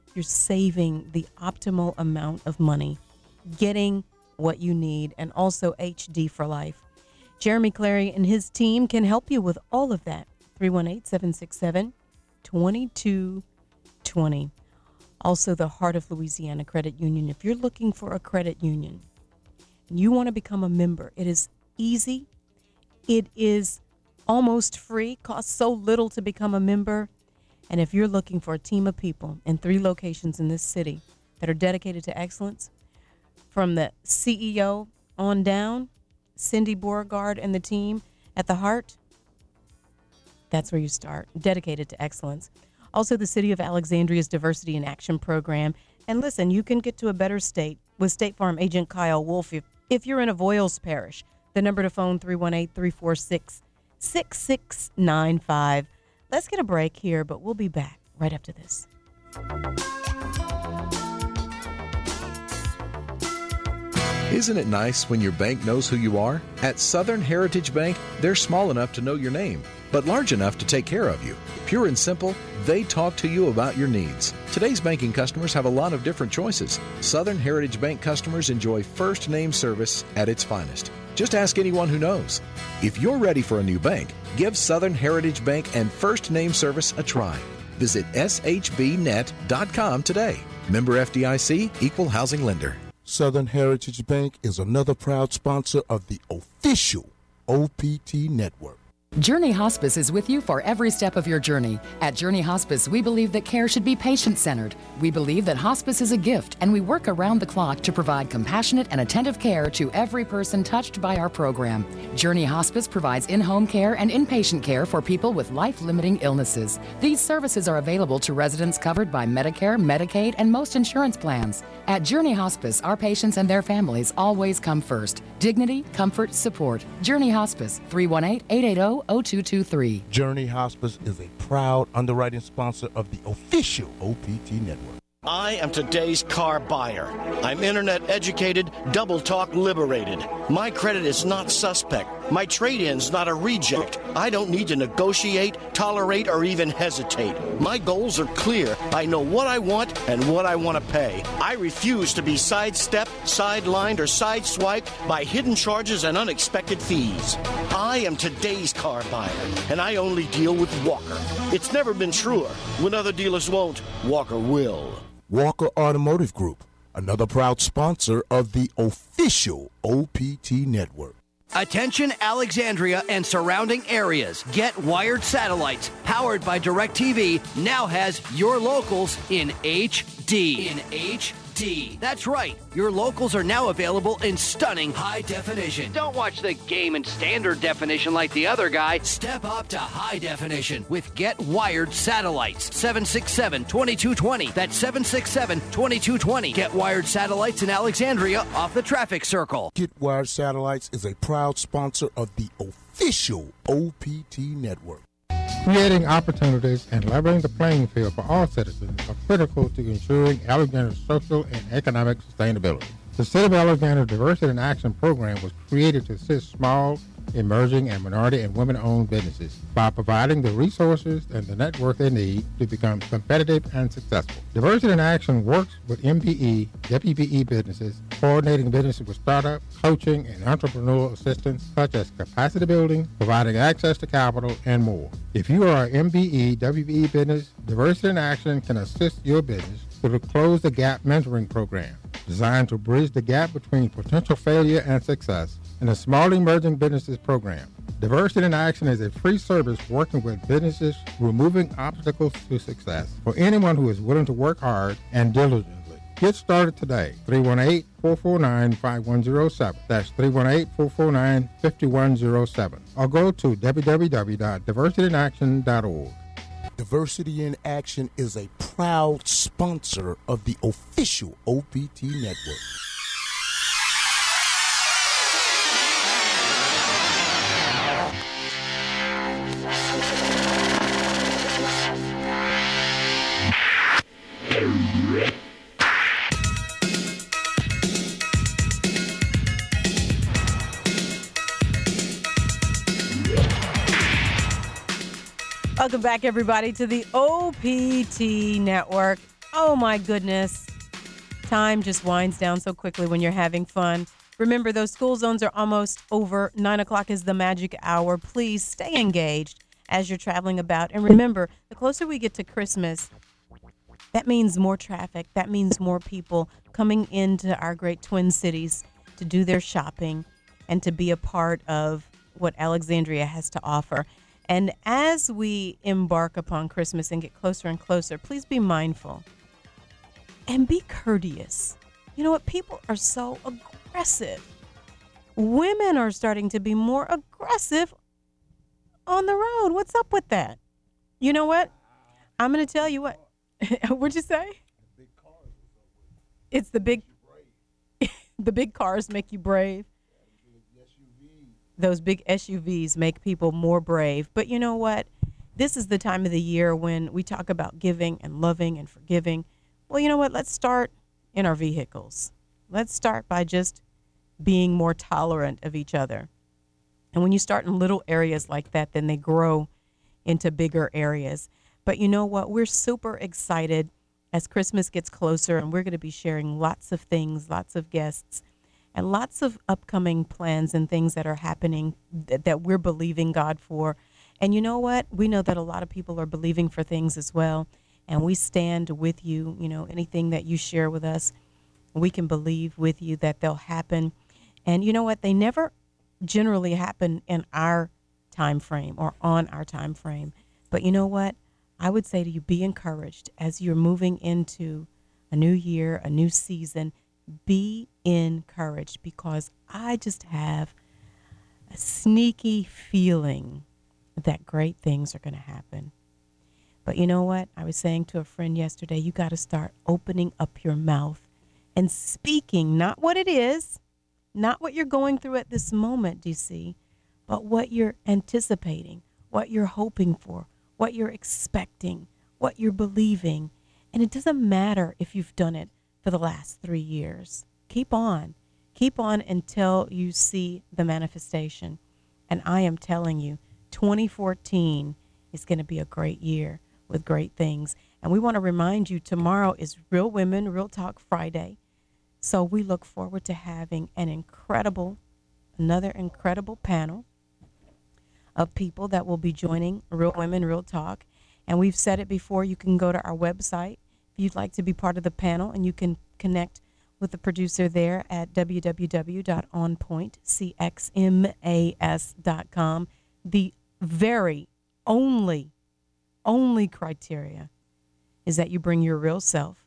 you're saving the optimal amount of money, getting what you need, and also H D for life. Jeremy Clary and his team can help you with all of that. three one eight, seven six seven, two two two zero. Also, the Heart of Louisiana Credit Union. If you're looking for a credit union and you want to become a member, it is easy. It is almost free, costs so little to become a member. And if you're looking for a team of people in three locations in this city that are dedicated to excellence, from the C E O on down, Cindy Beauregard and the team at the Heart, that's where you start, dedicated to excellence. Also, the City of Alexandria's Diversity in Action program. And listen, you can get to a better state with State Farm agent Kyle Wolf if, if you're in Avoyles Parish. The number to phone, three one eight, three four six, six six nine five. Let's get a break here, but we'll be back right after this. Isn't it nice when your bank knows who you are? At Southern Heritage Bank, they're small enough to know your name, but large enough to take care of you. Pure and simple, they talk to you about your needs. Today's banking customers have a lot of different choices. Southern Heritage Bank customers enjoy first name service at its finest. Just ask anyone who knows. If you're ready for a new bank, give Southern Heritage Bank and first name service a try. Visit S H B net dot com today. Member F D I C, Equal Housing Lender. Southern Heritage Bank is another proud sponsor of the official O P T Network. Journey Hospice is with you for every step of your journey. At Journey Hospice, we believe that care should be patient-centered. We believe that hospice is a gift, and we work around the clock to provide compassionate and attentive care to every person touched by our program. Journey Hospice provides in-home care and inpatient care for people with life-limiting illnesses. These services are available to residents covered by Medicare, Medicaid, and most insurance plans. At Journey Hospice, our patients and their families always come first. Dignity, comfort, support. Journey Hospice, three one eight, eight eight zero, zero two two three. Journey Hospice is a proud underwriting sponsor of the official O P T Network. I am today's car buyer. I'm internet educated, double talk liberated. My credit is not suspect. My trade-in's not a reject. I don't need to negotiate, tolerate, or even hesitate. My goals are clear. I know what I want and what I want to pay. I refuse to be sidestepped, sidelined, or sideswiped by hidden charges and unexpected fees. I am today's car buyer, and I only deal with Walker. It's never been truer. When other dealers won't, Walker will. Walker Automotive Group, another proud sponsor of the official O P T Network. Attention Alexandria and surrounding areas. Get Wired Satellites, powered by DirecTV, now has your locals in H D. In H D. That's right. Your locals are now available in stunning high definition. Don't watch the game in standard definition like the other guy. Step up to high definition with Get Wired Satellites. seven six seven, two two two zero. That's seven six seven, two two two zero. Get Wired Satellites in Alexandria off the traffic circle. Get Wired Satellites is a proud sponsor of the official O P T Network. Creating opportunities and leveling the playing field for all citizens are critical to ensuring Alexandria's social and economic sustainability. The City of Alexandria Diversity in Action program was created to assist small, emerging, and minority and women-owned businesses by providing the resources and the network they need to become competitive and successful. Diversity in Action works with M P E, W P E businesses, coordinating businesses with startup, coaching, and entrepreneurial assistance such as capacity building, providing access to capital, and more. If you are an M P E, W P E business, Diversity in Action can assist your business through the Close the Gap mentoring program, designed to bridge the gap between potential failure and success, and the Small Emerging Businesses Program. Diversity in Action is a free service working with businesses removing obstacles to success for anyone who is willing to work hard and diligently. Get started today. three one eight, four four nine, five one zero seven. That's three one eight, four four nine, five one zero seven. Or go to w w w dot diversity in action dot org. Diversity in Action is a proud sponsor of the official O P T Network. Welcome back, everybody, to the O P T Network. Oh, my goodness. Time just winds down so quickly when you're having fun. Remember, those school zones are almost over. Nine o'clock is the magic hour. Please stay engaged as you're traveling about. And remember, the closer we get to Christmas, that means more traffic. That means more people coming into our great Twin Cities to do their shopping and to be a part of what Alexandria has to offer. And as we embark upon Christmas and get closer and closer, please be mindful and be courteous. You know what? People are so aggressive. Women are starting to be more aggressive on the road. What's up with that? You know what? I'm going to tell you what. What'd you say? It's the big, the big cars make you brave. Those big S U Vs make people more brave. But you know what? This is the time of the year when we talk about giving and loving and forgiving. Well, you know what? Let's start in our vehicles. Let's start by just being more tolerant of each other. And when you start in little areas like that, then they grow into bigger areas. But you know what? We're super excited as Christmas gets closer, and we're going to be sharing lots of things, lots of guests, and lots of upcoming plans and things that are happening th- that we're believing God for. And you know what? We know that a lot of people are believing for things as well, and we stand with you. You know, anything that you share with us, we can believe with you that they'll happen. And you know what? They never generally happen in our time frame or on our time frame. But you know what? I would say to you, be encouraged as you're moving into a new year, a new season. Be encouraged, because I just have a sneaky feeling that great things are going to happen. But you know what? I was saying to a friend yesterday, you got to start opening up your mouth and speaking, not what it is, not what you're going through at this moment, D C, but what you're anticipating, what you're hoping for, what you're expecting, what you're believing. And it doesn't matter if you've done it for the last three years. Keep on. Keep on until you see the manifestation. And I am telling you, twenty fourteen is going to be a great year with great things. And we want to remind you, tomorrow is Real Women, Real Talk Friday. So we look forward to having an incredible, another incredible panel of people that will be joining Real Women, Real Talk. And we've said it before, you can go to our website if you'd like to be part of the panel, and you can connect with the producer there at w w w dot on point c x m a s dot com. The very only, only criteria is that you bring your real self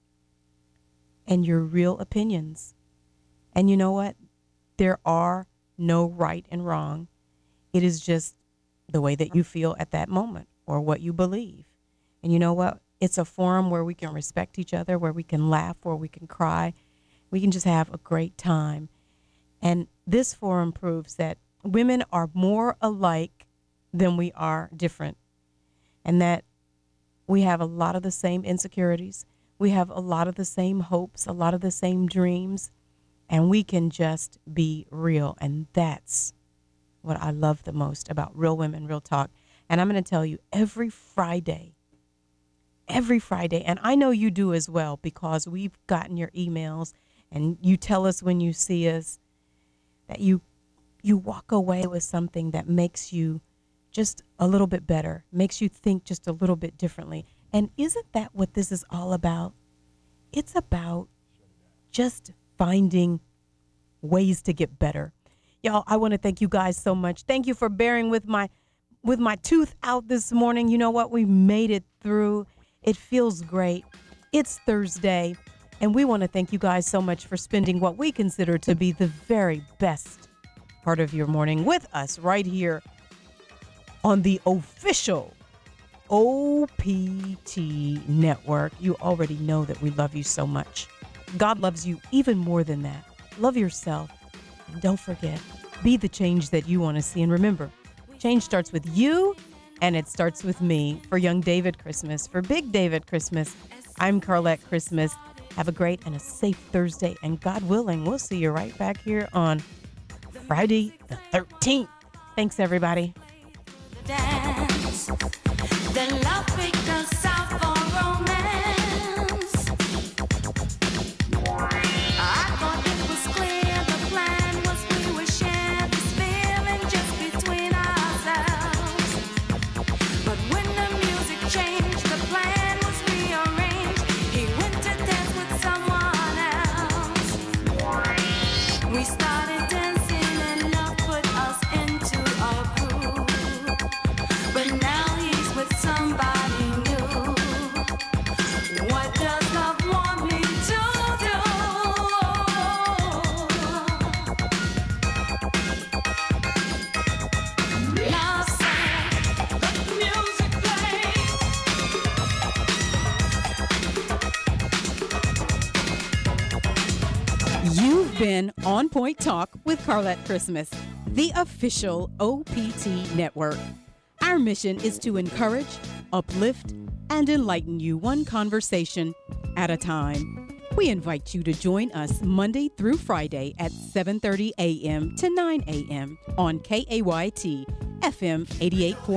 and your real opinions. And you know what? There are no right and wrong. It is just the way that you feel at that moment or what you believe. And you know what? It's a forum where we can respect each other, where we can laugh, where we can cry. We can just have a great time. And this forum proves that women are more alike than we are different. And that we have a lot of the same insecurities. We have a lot of the same hopes, a lot of the same dreams. And we can just be real. And that's what I love the most about Real Women, Real Talk. And I'm going to tell you, every Friday, every Friday, and I know you do as well, because we've gotten your emails and you tell us when you see us that you you walk away with something that makes you just a little bit better, makes you think just a little bit differently. And isn't that what this is all about? It's about just finding ways to get better. Y'all, I want to thank you guys so much. Thank you for bearing with my with my tooth out this morning. You know what? We made it through. It feels great. It's Thursday, and we want to thank you guys so much for spending what we consider to be the very best part of your morning with us right here on the official O P T Network. You already know that we love you so much. God loves you even more than that. Love yourself. And don't forget, be the change that you want to see. And remember, change starts with you, and it starts with me. For young David Christmas, for big David Christmas, I'm Carlette Christmas. Have a great and a safe Thursday. And God willing, we'll see you right back here on Friday the thirteenth. Thanks, everybody. Dance. The love because of romance. been On Point Talk with Carlette Christmas, the official O P T network. Our mission is to encourage, uplift, and enlighten you one conversation at a time. We invite you to join us Monday through Friday at seven thirty a.m. to nine a.m. on K A Y T F M eighty-eight point one.